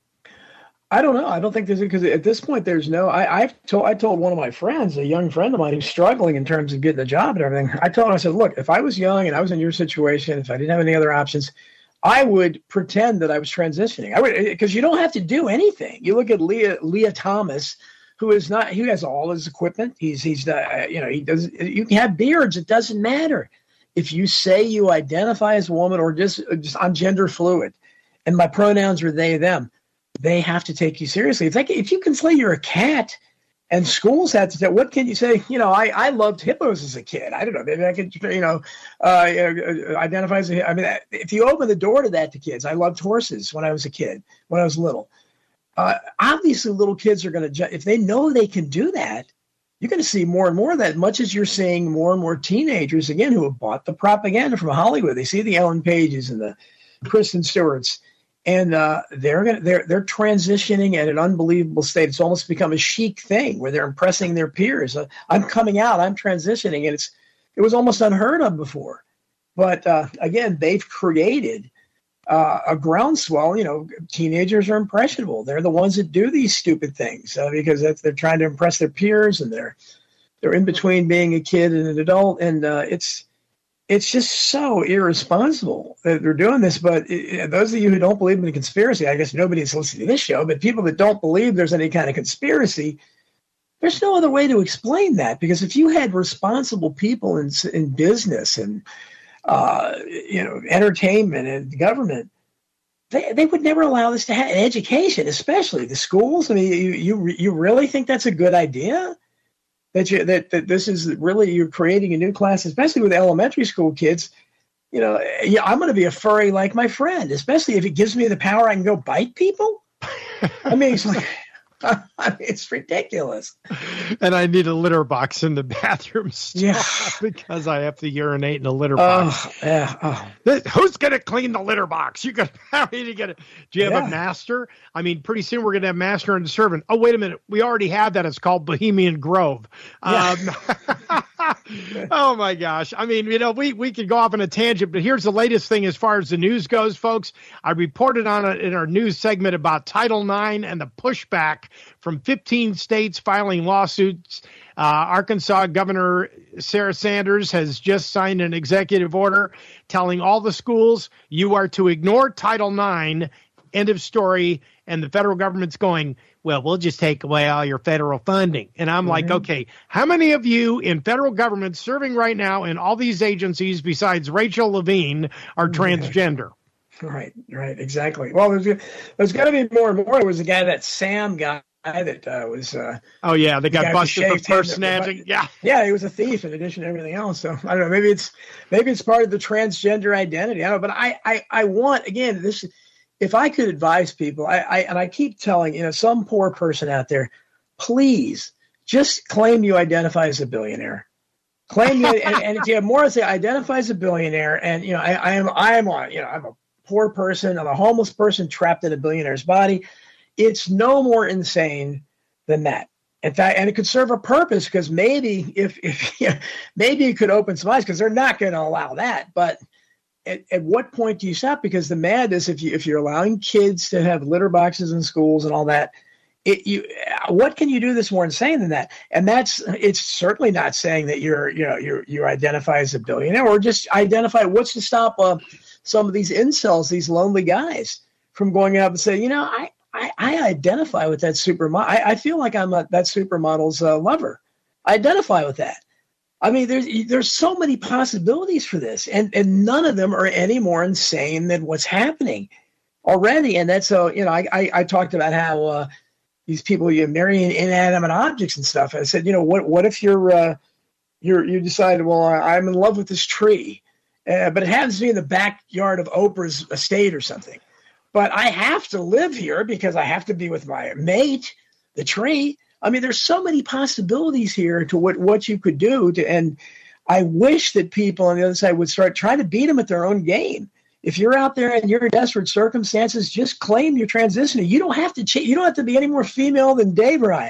I don't know. I don't think there's, because at this point there's no. I, I've told I told one of my friends, a young friend of mine who's struggling in terms of getting a job and everything. I told him, I said, look, if I was young and I was in your situation, if I didn't have any other options, I would pretend that I was transitioning. I would, because you don't have to do anything. You look at Leah Leah Thomas, who is not. He has all his equipment. He's he's uh, you know he does. You can have beards. It doesn't matter if you say you identify as a woman or just just I'm gender fluid, and my pronouns are they them. They have to take you seriously. It's like if you can say you're a cat, and schools have to say, what can you say? You know, I, I loved hippos as a kid. I don't know. Maybe I could, you know, uh, identify as a, I mean, if you open the door to that to kids, I loved horses when I was a kid, when I was little. Uh, obviously, little kids are going to, if they know they can do that, you're going to see more and more of that, much as you're seeing more and more teenagers, again, who have bought the propaganda from Hollywood. They see the Ellen Pages and the Kristen Stewarts. And uh, they're gonna, they're they're transitioning at an unbelievable state. It's almost become a chic thing where they're impressing their peers. Uh, I'm coming out. I'm transitioning, and it's it was almost unheard of before. But uh, again, they've created uh, a groundswell. You know, teenagers are impressionable. They're the ones that do these stupid things uh, because that's, they're trying to impress their peers, and they're they're in between being a kid and an adult, and uh, it's. It's just so irresponsible that they're doing this. But it, those of you who don't believe in the conspiracy, I guess nobody's listening to this show, but people that don't believe there's any kind of conspiracy, there's no other way to explain that. Because if you had responsible people in, in business and, uh, you know, entertainment and government, they, they would never allow this to happen. Education, especially the schools. I mean, you, you, you really think that's a good idea? That you that, that this is really, you're creating a new class, especially with elementary school kids. You know, yeah, I'm going to be a furry like my friend, especially if it gives me the power I can go bite people. I mean, it's like, I mean, it's ridiculous. And I need a litter box in the bathroom still, yeah, because I have to urinate in a litter box. Oh, yeah. Oh. Who's going to clean the litter box? You got to get it. Do you have Yeah. a master? I mean, pretty soon we're going to have master and servant. Oh, wait a minute. We already have that. It's called Bohemian Grove. Yeah. Um, oh my gosh. I mean, you know, we, we could go off on a tangent, but here's the latest thing as far as the news goes, folks. I reported on it in our news segment about Title nine and the pushback from fifteen states filing lawsuits. Uh, Arkansas Governor Sarah Sanders has just signed an executive order telling all the schools you are to ignore Title nine, end of story. And the federal government's going, well, we'll just take away all your federal funding. And I'm mm-hmm. like, okay, how many of you in federal government serving right now in all these agencies besides Rachel Levine are transgender? Right, right, exactly. Well, there's, there's got to be more and more. There was a guy, that Sam guy, that uh, was. Uh, oh yeah, they the got busted for personaging. Yeah, yeah, he was a thief in addition to everything else. So I don't know. Maybe it's maybe it's part of the transgender identity. I don't know, but I I, I want again this. If I could advise people, I, I and I keep telling you know some poor person out there, please just claim you identify as a billionaire. Claim you, and, and if you have more, say identify as a billionaire, and you know I, I am I am a, you know I'm a poor person. I'm a homeless person trapped in a billionaire's body. It's no more insane than that. In fact, and it could serve a purpose because maybe if, if you know, maybe it could open some eyes because they're not going to allow that. But at, at what point do you stop? Because the madness, if you if you're allowing kids to have litter boxes in schools and all that, it you what can you do that's more insane than that? And that's it's certainly not saying that you're you know you you identify as a billionaire or just identify. What's to stop uh, some of these incels, these lonely guys, from going out and saying, you know, I. I, I identify with that supermodel. I, I feel like I'm a, that supermodel's uh, lover. I identify with that. I mean, there's there's so many possibilities for this, and and none of them are any more insane than what's happening already. And that's so you know, I I, I talked about how uh, these people you marry inanimate objects and stuff. I said, you know, what what if you're uh, you're you decided, well, I'm in love with this tree, uh, but it happens to be in the backyard of Oprah's estate or something. But I have to live here because I have to be with my mate, the tree. I mean, there's so many possibilities here to what, what you could do. To, and I wish that people on the other side would start trying to beat them at their own game. If you're out there and you're in desperate circumstances, just claim your transitioning. You don't have to change. You don't have to be any more female than Dave or I.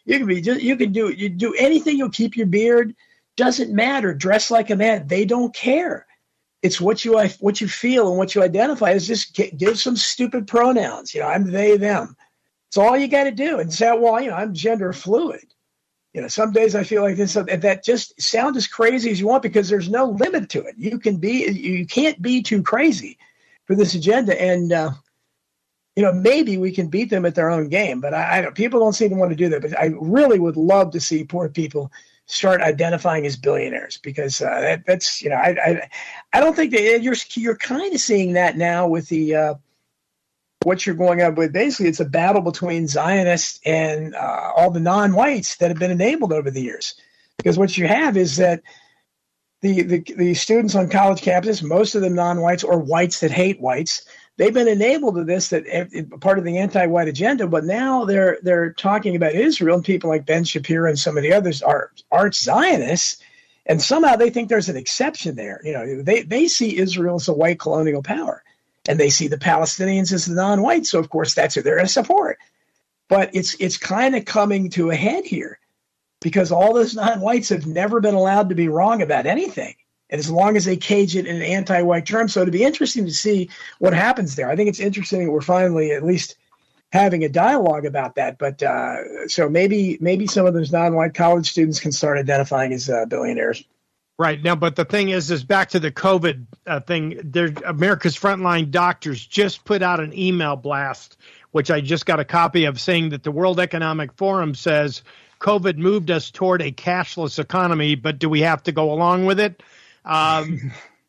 You can be just, you can do you do anything. You'll keep your beard. Doesn't matter. Dress like a man. They don't care. It's what you what you feel and what you identify as. Just get, give some stupid pronouns. You know, I'm they, them. It's all you got to do. And say, well, you know, I'm gender fluid. You know, some days I feel like this. That just sound as crazy as you want because there's no limit to it. You can be, you can't be too crazy for this agenda. And uh, you know, maybe we can beat them at their own game. But I, I don't. People don't seem to want to do that. But I really would love to see poor people start identifying as billionaires because uh, that, that's you know I, I I don't think that you're you're kind of seeing that now with the uh, what you're going up with. Basically, it's a battle between Zionists and uh, all the non-whites that have been enabled over the years. Because what you have is that the the, the students on college campuses, most of them non-whites or whites that hate whites, they've been enabled to this, that part of the anti-white agenda, but now they're they're talking about Israel, and people like Ben Shapiro and some of the others are arch Zionists, and somehow they think there's an exception there. You know, they they see Israel as a white colonial power, and they see the Palestinians as the non-white. So of course that's who they're going to support. But it's it's kind of coming to a head here, because all those non-whites have never been allowed to be wrong about anything. And as long as they cage it in an anti-white term. So it'd be interesting to see what happens there. I think it's interesting that we're finally at least having a dialogue about that. But uh, so maybe maybe some of those non-white college students can start identifying as uh, billionaires. Right. Now, but the thing is, is back to the COVID uh, thing, there, America's Frontline Doctors just put out an email blast, which I just got a copy of, saying that the World Economic Forum says COVID moved us toward a cashless economy, but do we have to go along with it? Um,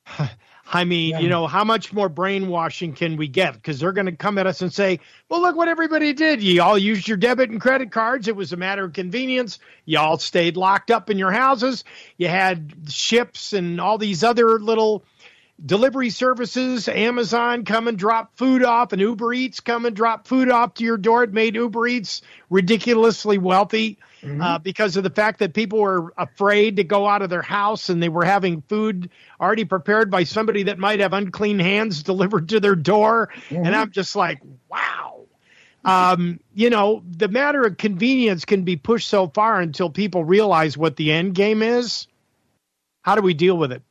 I mean, yeah. you know, how much more brainwashing can we get? Because they're going to come at us and say, well, look what everybody did. You all used your debit and credit cards. It was a matter of convenience. You all stayed locked up in your houses. You had ships and all these other little delivery services. Amazon come and drop food off, and Uber Eats come and drop food off to your door. It made Uber Eats ridiculously wealthy. Mm-hmm. Uh, because of the fact that people were afraid to go out of their house, and they were having food already prepared by somebody that might have unclean hands delivered to their door. Mm-hmm. And I'm just like, wow. Um, you know, the matter of convenience can be pushed so far until people realize what the end game is. How do we deal with it?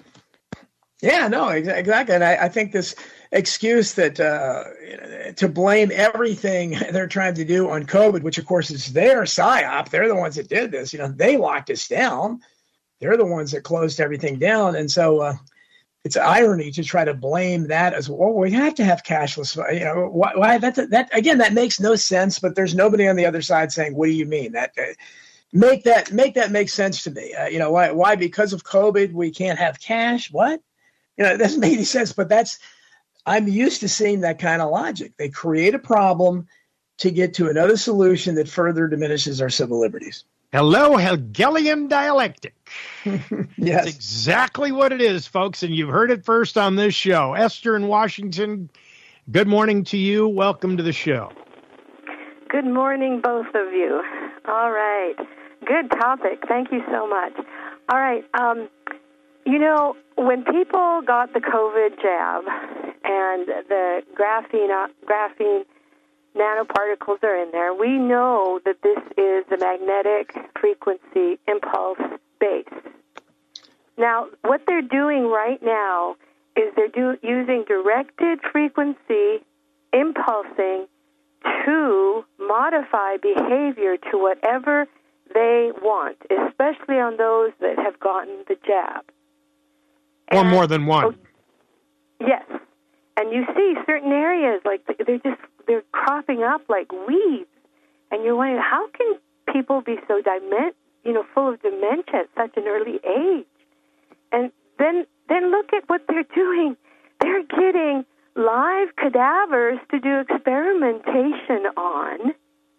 Yeah, no, exactly. And I, I think this excuse that uh, to blame everything they're trying to do on COVID, which of course is their psyop. They're the ones that did this. You know, they locked us down. They're the ones that closed everything down. And so uh, it's irony to try to blame that as well. We have to have cashless. You know, why, why that, that again, that makes no sense. But there's nobody on the other side saying, "What do you mean?" That uh, make that make that make sense to me. Uh, you know, why? Why? Because of COVID, we can't have cash. What? You know, it doesn't make any sense. But that's. I'm used to seeing that kind of logic. They create a problem to get to another solution that further diminishes our civil liberties. Hello, Hegelian dialectic. Yes. That's exactly what it is, folks, and you've heard it first on this show. Esther in Washington, good morning to you. Welcome to the show. Good morning, both of you. All right. Good topic. Thank you so much. All right. Um, you know, when people got the COVID jab and the graphene, graphene nanoparticles are in there, we know that this is the magnetic frequency impulse base. Now, what they're doing right now is they're do, using directed frequency impulsing to modify behavior to whatever they want, especially on those that have gotten the jab. Or and, more than one. Oh, yes. And you see certain areas, like they're just, they're cropping up like weeds. And you're wondering, how can people be so dement, you know, full of dementia at such an early age? And then, then look at what they're doing. They're getting live cadavers to do experimentation on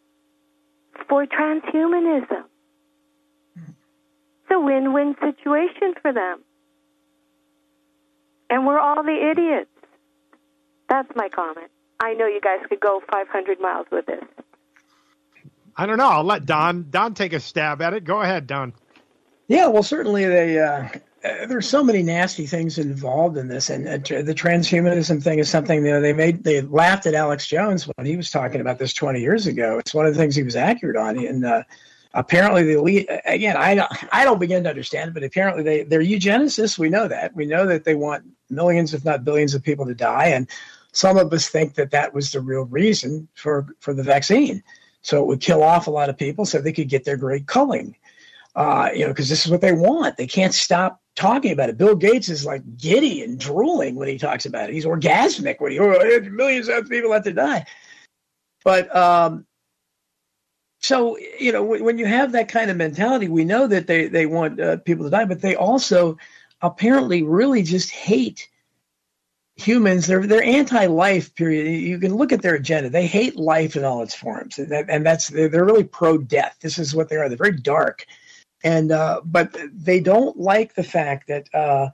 for transhumanism. It's a win-win situation for them. And we're all the idiots. That's my comment. I know you guys could go five hundred miles with this. I don't know. I'll let Don Don take a stab at it. Go ahead, Don. Yeah, well, certainly they uh, uh, there's so many nasty things involved in this, and uh, the transhumanism thing is something, you know, they made they laughed at Alex Jones when he was talking about this twenty years ago. It's one of the things he was accurate on, and uh, apparently the elite. Again, I don't I don't begin to understand it, but apparently they they're eugenicists. We know that. We know that they want millions, if not billions, of people to die, and some of us think that that was the real reason for for the vaccine. So it would kill off a lot of people so they could get their great culling. Uh, you know, because this is what they want. They can't stop talking about it. Bill Gates is like giddy and drooling when he talks about it. He's orgasmic when he, oh, millions of people have to die. But um, so, you know, when, when you have that kind of mentality, we know that they, they want uh, people to die, but they also apparently really just hate humans. They're, they're anti-life, period. You can look at their agenda. They hate life in all its forms. And, that, and that's, they're, they're really pro-death. This is what they are. They're very dark. And uh, but they don't like the fact that uh,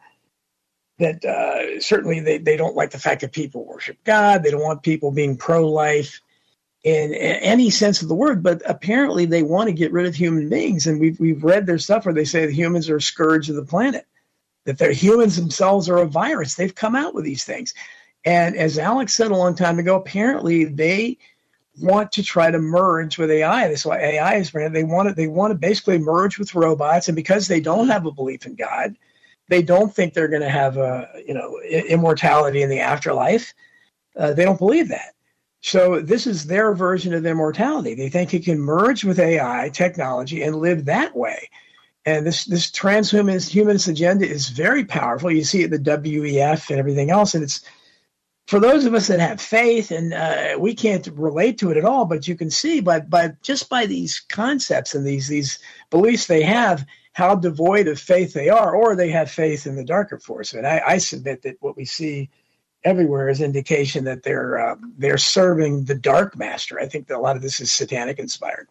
that uh, certainly they, they don't like the fact that people worship God. They don't want people being pro-life in, in any sense of the word. But apparently they want to get rid of human beings. And we've we've read their stuff where they say that humans are a scourge of the planet, that their humans themselves are a virus. They've come out with these things. And as Alex said a long time ago, apparently they want to try to merge with A I. That's why A I is brand. They want to they want to basically merge with robots, and because they don't have a belief in God, they don't think they're going to have a you know immortality in the afterlife. Uh, they don't believe that. So this is their version of immortality. They think it can merge with A I technology and live that way. And this this transhumanist humanist agenda is very powerful. You see it in the W E F and everything else, and it's for those of us that have faith, and uh, we can't relate to it at all, but you can see, but but just by these concepts and these these beliefs they have, how devoid of faith they are, or they have faith in the darker force. And I, I submit that what we see everywhere is indication that they're uh, they're serving the dark master. I think that a lot of this is satanic inspired.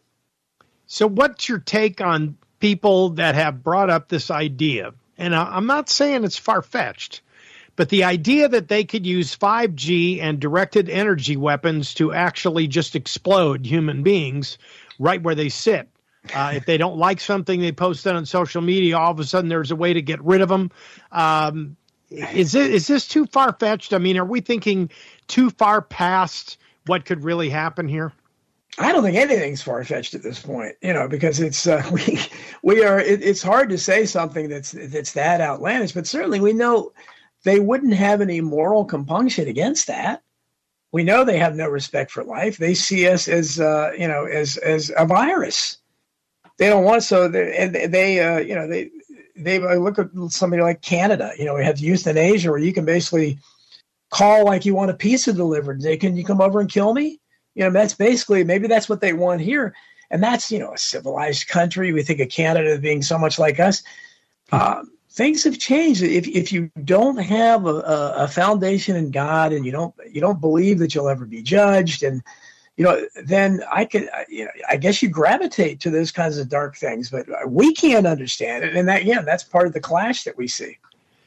So, what's your take on people that have brought up this idea? And I'm not saying it's far-fetched, but the idea that they could use five G and directed energy weapons to actually just explode human beings right where they sit. Uh, if they don't like something they post it on social media, all of a sudden there's a way to get rid of them. Um, is, it, is this too far-fetched? I mean, are we thinking too far past what could really happen here? I don't think anything's far-fetched at this point, you know, because it's uh, we we are. It, it's hard to say something that's that's that outlandish, but certainly we know they wouldn't have any moral compunction against that. We know they have no respect for life. They see us as, uh, you know, as as a virus. They don't want so. They, and they, uh, you know, they they look at somebody like Canada. You know, we have euthanasia, where you can basically call like you want a pizza delivered. They can you come over and kill me? You know, that's basically maybe that's what they want here, and that's you know a civilized country. We think of Canada as being so much like us. Um, Things have changed. If if you don't have a, a foundation in God, and you don't you don't believe that you'll ever be judged, and you know, then I could you know I guess you gravitate to those kinds of dark things. But we can't understand it, and that yeah, that's part of the clash that we see.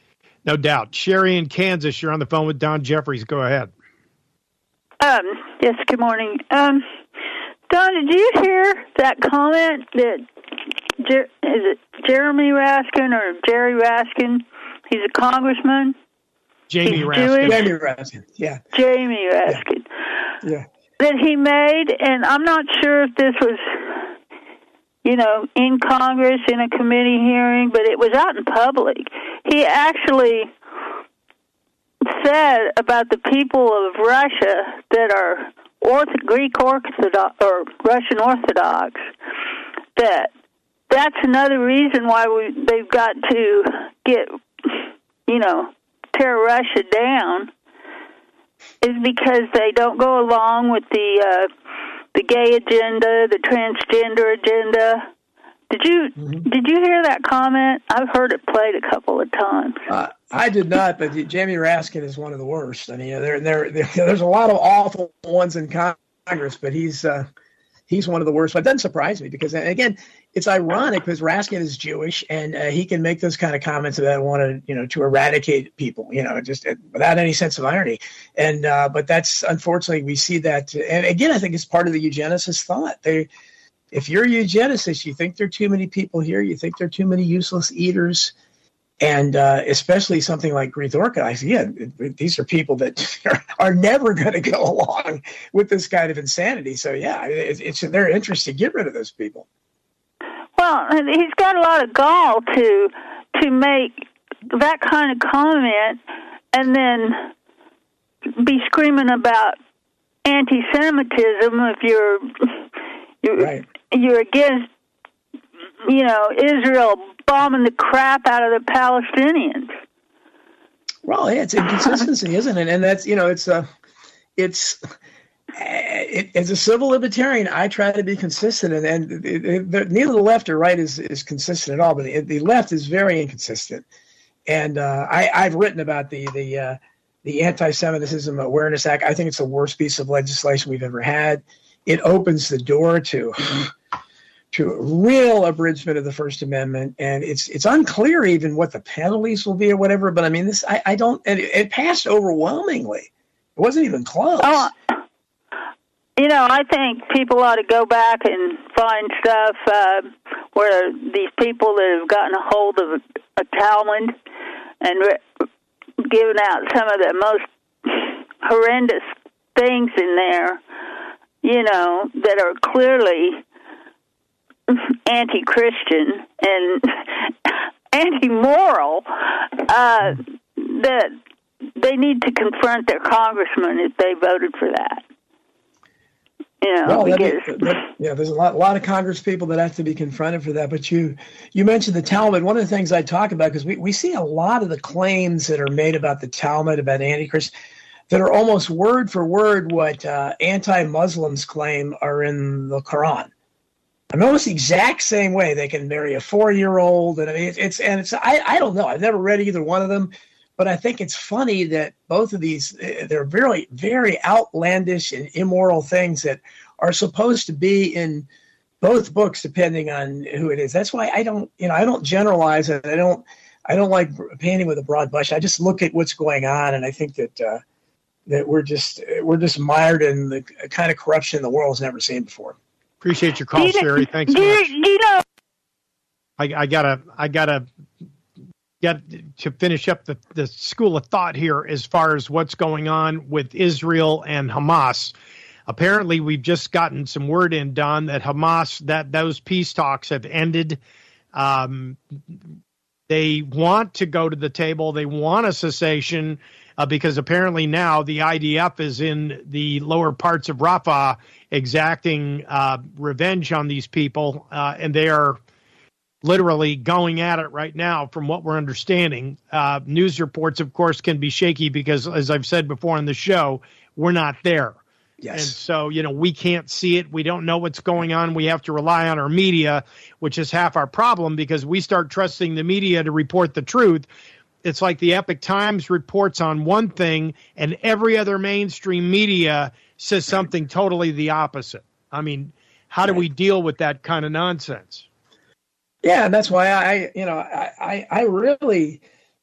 No doubt. Sherry in Kansas, you're on the phone with Don Jeffries. Go ahead. Um. Yes. Good morning. Um. Don, did you hear that comment that? Jer- is it Jeremy Raskin or Jerry Raskin? He's a congressman. Jamie He's Raskin. Jewish. Jamie Raskin, yeah. Jamie Raskin. Yeah. yeah. That he made, and I'm not sure if this was, you know, in Congress, in a committee hearing, but it was out in public. He actually said about the people of Russia that are Ortho- Greek Orthodox or Russian Orthodox that that's another reason why we, they've got to get, you know, tear Russia down, is because they don't go along with the uh, the gay agenda, the transgender agenda. Did you mm-hmm. did you hear that comment? I've heard it played a couple of times. Uh, I did not, but Jamie Raskin is one of the worst. I mean, there there there's a lot of awful ones in Congress, but he's uh, he's one of the worst. But it doesn't surprise me because, again, it's ironic because Raskin is Jewish and uh, he can make those kind of comments about wanting, you know, to eradicate people, you know, just uh, without any sense of irony. And uh, but that's unfortunately we see that. And again, I think it's part of the eugenicist thought. They, if you're a eugenicist, you think there are too many people here. You think there are too many useless eaters. And uh, especially something like Greek Orthodox, yeah, these are people that are, are never going to go along with this kind of insanity. So, yeah, it, it's in their interest to get rid of those people. Well, he's got a lot of gall to to make that kind of comment and then be screaming about anti-Semitism if you're you're, right. you're against, you know, Israel bombing the crap out of the Palestinians. Well, yeah, it's inconsistency, isn't it? And that's, you know, it's a, it's, it, as a civil libertarian, I try to be consistent, and, and it, it, neither the left or right is, is consistent at all, but the, the left is very inconsistent. And uh, I, I've written about the the uh, the Anti-Semitism Awareness Act. I think it's the worst piece of legislation we've ever had. It opens the door to to a real abridgment of the First Amendment, and it's it's unclear even what the penalties will be or whatever. But I mean, this I, I don't. And it, it passed overwhelmingly. It wasn't even close. Oh, you know, I think people ought to go back and find stuff uh, where these people that have gotten a hold of a, a Talmud and re- given out some of the most horrendous things in there, you know, that are clearly anti-Christian and anti-moral, uh, that they need to confront their congressman if they voted for that. You know, well, because that, that, yeah, there's a lot, a lot of Congress people that have to be confronted for that. But you, you mentioned the Talmud. One of the things I talk about, because we, we see a lot of the claims that are made about the Talmud, about Antichrist, that are almost word for word what uh, anti-Muslims claim are in the Quran. I mean, almost the exact same way. They can marry a four-year-old, and I mean, it's, it's and it's. I, I don't know. I've never read either one of them. But I think it's funny that both of these, they're very, very outlandish and immoral things that are supposed to be in both books, depending on who it is. That's why I don't, you know, I don't generalize it. I don't, I don't like painting with a broad brush. I just look at what's going on, and I think that uh, that we're just we're just mired in the kind of corruption the world has never seen before. Appreciate your call, Sherry. Thanks so much. You know, I, I gotta, I gotta. Get to finish up the, the school of thought here as far as what's going on with Israel and Hamas. Apparently, we've just gotten some word in, Don, that Hamas, that those peace talks have ended. Um, they want to go to the table. They want a cessation uh, because apparently now the I D F is in the lower parts of Rafah exacting uh, revenge on these people, uh, and they are literally going at it right now from what we're understanding. Uh, news reports, of course, can be shaky because, as I've said before on the show, we're not there. Yes. And so, you know, we can't see it. We don't know what's going on. We have to rely on our media, which is half our problem because we start trusting the media to report the truth. It's like the Epoch Times reports on one thing and every other mainstream media says something totally the opposite. I mean, how do we deal with that kind of nonsense? Yeah, and that's why I, you know, I, I really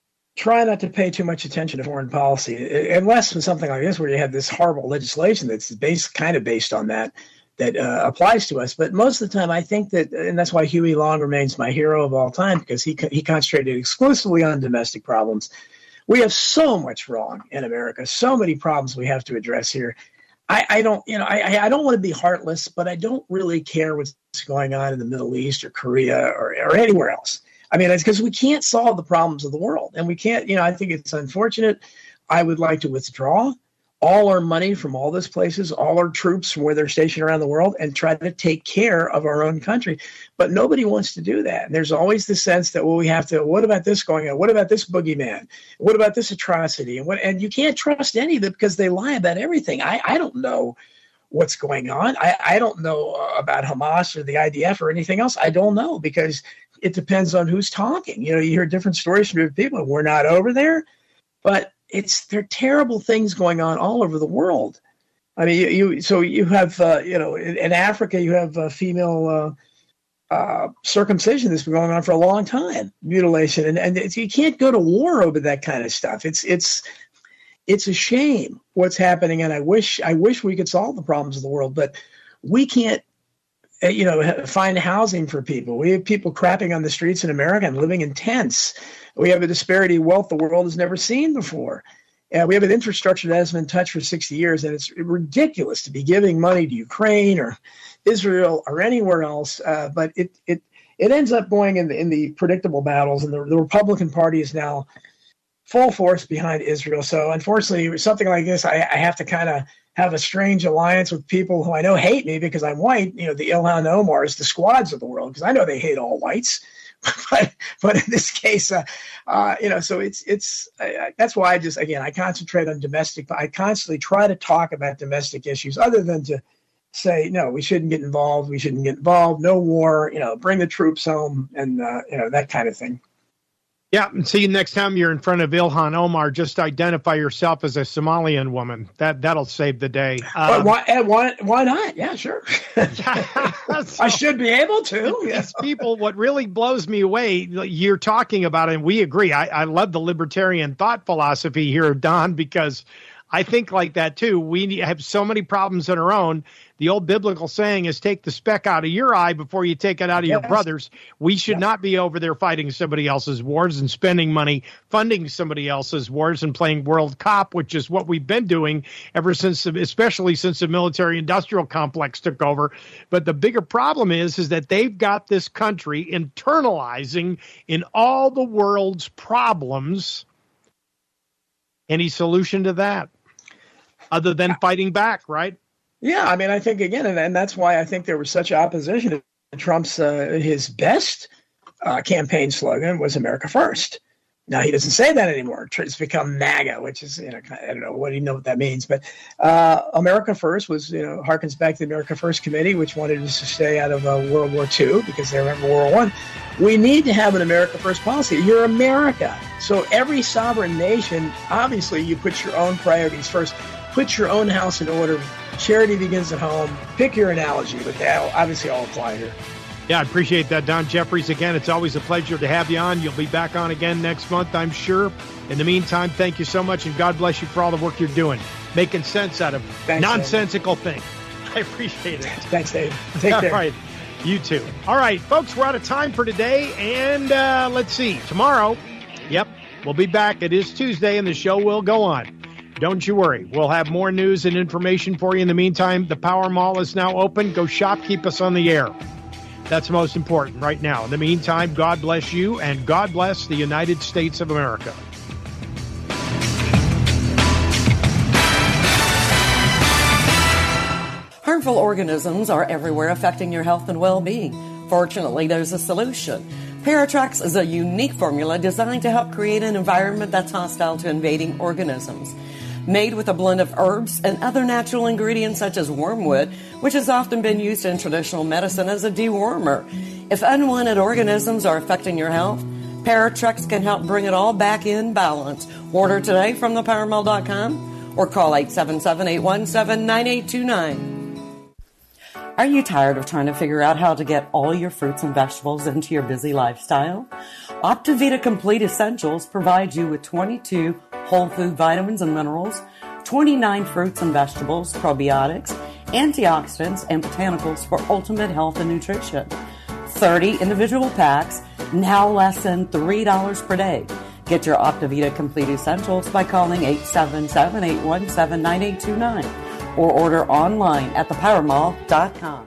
try not to pay too much attention to foreign policy, unless with something like this where you have this horrible legislation that's based, kind of based on that, that uh, applies to us. But most of the time, I think that, and that's why Huey Long remains my hero of all time, because he he concentrated exclusively on domestic problems. We have so much wrong in America, so many problems we have to address here. I, I don't, you know, I, I don't want to be heartless, but I don't really care what's going on in the Middle East or Korea or, or anywhere else. I mean, it's because we can't solve the problems of the world, and we can't, you know, I think it's unfortunate. I would like to withdraw all our money from all those places, all our troops from where they're stationed around the world, and try to take care of our own country. But nobody wants to do that. And there's always the sense that, well, we have to, what about this going on? What about this boogeyman? What about this atrocity? And what? And you can't trust any of it because they lie about everything. I, I don't know what's going on. I, I don't know about Hamas or the I D F or anything else. I don't know because it depends on who's talking. You know, you hear different stories from different people. We're not over there, but it's there are terrible things going on all over the world. I mean, you, you so you have uh, you know in, in Africa you have uh, female uh, uh, circumcision that's been going on for a long time, mutilation, and and it's, you can't go to war over that kind of stuff. It's it's it's a shame what's happening, and I wish I wish we could solve the problems of the world, but we can't. You know, find housing for people. We have people crapping on the streets in America and living in tents. We have a disparity of wealth the world has never seen before. Uh, we have an infrastructure that hasn't been touched for sixty years, and it's ridiculous to be giving money to Ukraine or Israel or anywhere else. Uh, but it it it ends up going in the in the predictable battles, and the, the Republican Party is now full force behind Israel. So unfortunately, something like this, I, I have to kind of have a strange alliance with people who I know hate me because I'm white. You know, the Ilhan Omars, the Squads of the world, because I know they hate all whites. but but in this case, uh, uh, you know, so it's it's I, that's why I just again I concentrate on domestic. I constantly try to talk about domestic issues, other than to say no, we shouldn't get involved. We shouldn't get involved. No war. You know, bring the troops home, and uh, you know that kind of thing. Yeah, and see you next time you're in front of Ilhan Omar. Just identify yourself as a Somalian woman. That that'll save the day. Um, why, why why not? Yeah, sure. so, I should be able to. These people, what really blows me away, you're talking about, and we agree. I, I love the libertarian thought philosophy here, Don, because I think like that too. We have so many problems on our own. The old biblical saying is take the speck out of your eye before you take it out of yes. your brother's. We should yes. not be over there fighting somebody else's wars and spending money funding somebody else's wars and playing world cop, which is what we've been doing ever since, especially since the military industrial complex took over. But the bigger problem is, is that they've got this country internalizing in all the world's problems. Any solution to that other than fighting back, right? Yeah, I mean, I think, again, and, and that's why I think there was such opposition to Trump's, uh, his best uh, campaign slogan was America First. Now, he doesn't say that anymore. It's become MAGA, which is, you know, I don't know, what do you know what that means? But uh, America First was, you know, harkens back to the America First Committee, which wanted us to stay out of uh, World War Two because they remember World War One. We need to have an America First policy. You're America. So every sovereign nation, obviously, you put your own priorities first. Put your own house in order. Charity begins at home. Pick your analogy, but they obviously all apply here. Yeah, I appreciate that, Don Jeffries. Again, it's always a pleasure to have you on. You'll be back on again next month, I'm sure. In the meantime, thank you so much, and God bless you for all the work you're doing, making sense out of Thanks, nonsensical Dave. things. I appreciate it. Thanks, Dave. Take care. All right. You too. All right, folks, we're out of time for today, and uh, let's see. Tomorrow, yep, we'll be back. It is Tuesday, and the show will go on. Don't you worry. We'll have more news and information for you. In the meantime, the Power Mall is now open. Go shop. Keep us on the air. That's most important right now. In the meantime, God bless you, and God bless the United States of America. Harmful organisms are everywhere, affecting your health and well-being. Fortunately, there's a solution. Paratrex is a unique formula designed to help create an environment that's hostile to invading organisms. Made with a blend of herbs and other natural ingredients such as wormwood, which has often been used in traditional medicine as a dewormer. If unwanted organisms are affecting your health, Paratrex can help bring it all back in balance. Order today from the power mall dot com or call eight seven seven, eight one seven, nine eight two nine. Are you tired of trying to figure out how to get all your fruits and vegetables into your busy lifestyle? Optivita Complete Essentials provides you with twenty-two whole food vitamins and minerals, twenty-nine fruits and vegetables, probiotics, antioxidants, and botanicals for ultimate health and nutrition. thirty individual packs, now less than three dollars per day. Get your Optivita Complete Essentials by calling eight seven seven, eight one seven, nine eight two nine. or order online at the power mall dot com.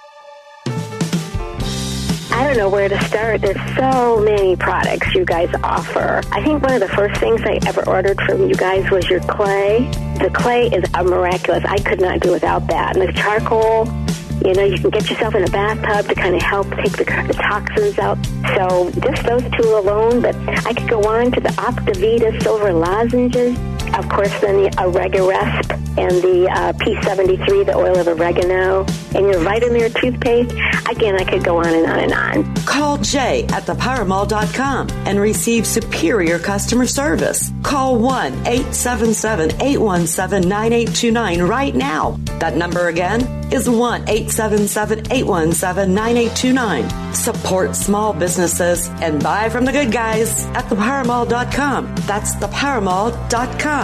I don't know where to start. There's so many products you guys offer. I think one of the first things I ever ordered from you guys was your clay. The clay is a miraculous. I could not do without that. And the charcoal, you know, you can get yourself in a bathtub to kind of help take the, the toxins out. So just those two alone, but I could go on to the Optivita Silver Lozenges. Of course, then the Oregaresp and the uh, P seventy-three, the oil of oregano, and your Vitamir toothpaste. Again, I could go on and on and on. Call Jay at the power mall dot com and receive superior customer service. Call one eight seven seven, eight one seven, nine eight two nine right now. That number again is one eight seven seven, eight one seven, nine eight two nine. Support small businesses and buy from the good guys at the power mall dot com. That's the power mall dot com.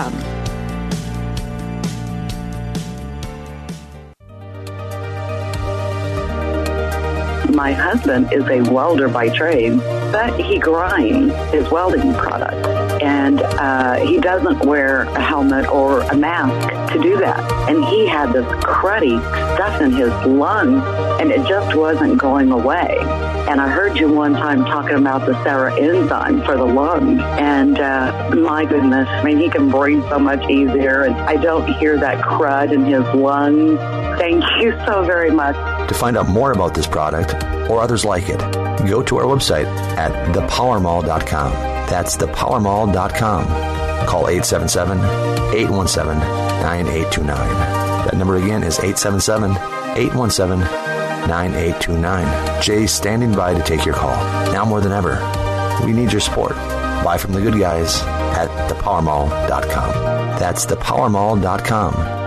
My husband is a welder by trade, but he grinds his welding product, and uh, he doesn't wear a helmet or a mask to do that. And he had this cruddy stuff in his lungs, and it just wasn't going away. And I heard you one time talking about the Sarah enzyme for the lungs, and uh, my goodness, I mean, he can breathe so much easier, and I don't hear that crud in his lungs. Thank you so very much. To find out more about this product or others like it, go to our website at the power mall dot com. That's the power mall dot com. Call eight seven seven, eight one seven, nine eight two nine. That number again is eight seven seven, eight one seven, nine eight two nine. Jay's standing by to take your call. Now more than ever, we need your support. Buy from the good guys at the power mall dot com. That's the power mall dot com.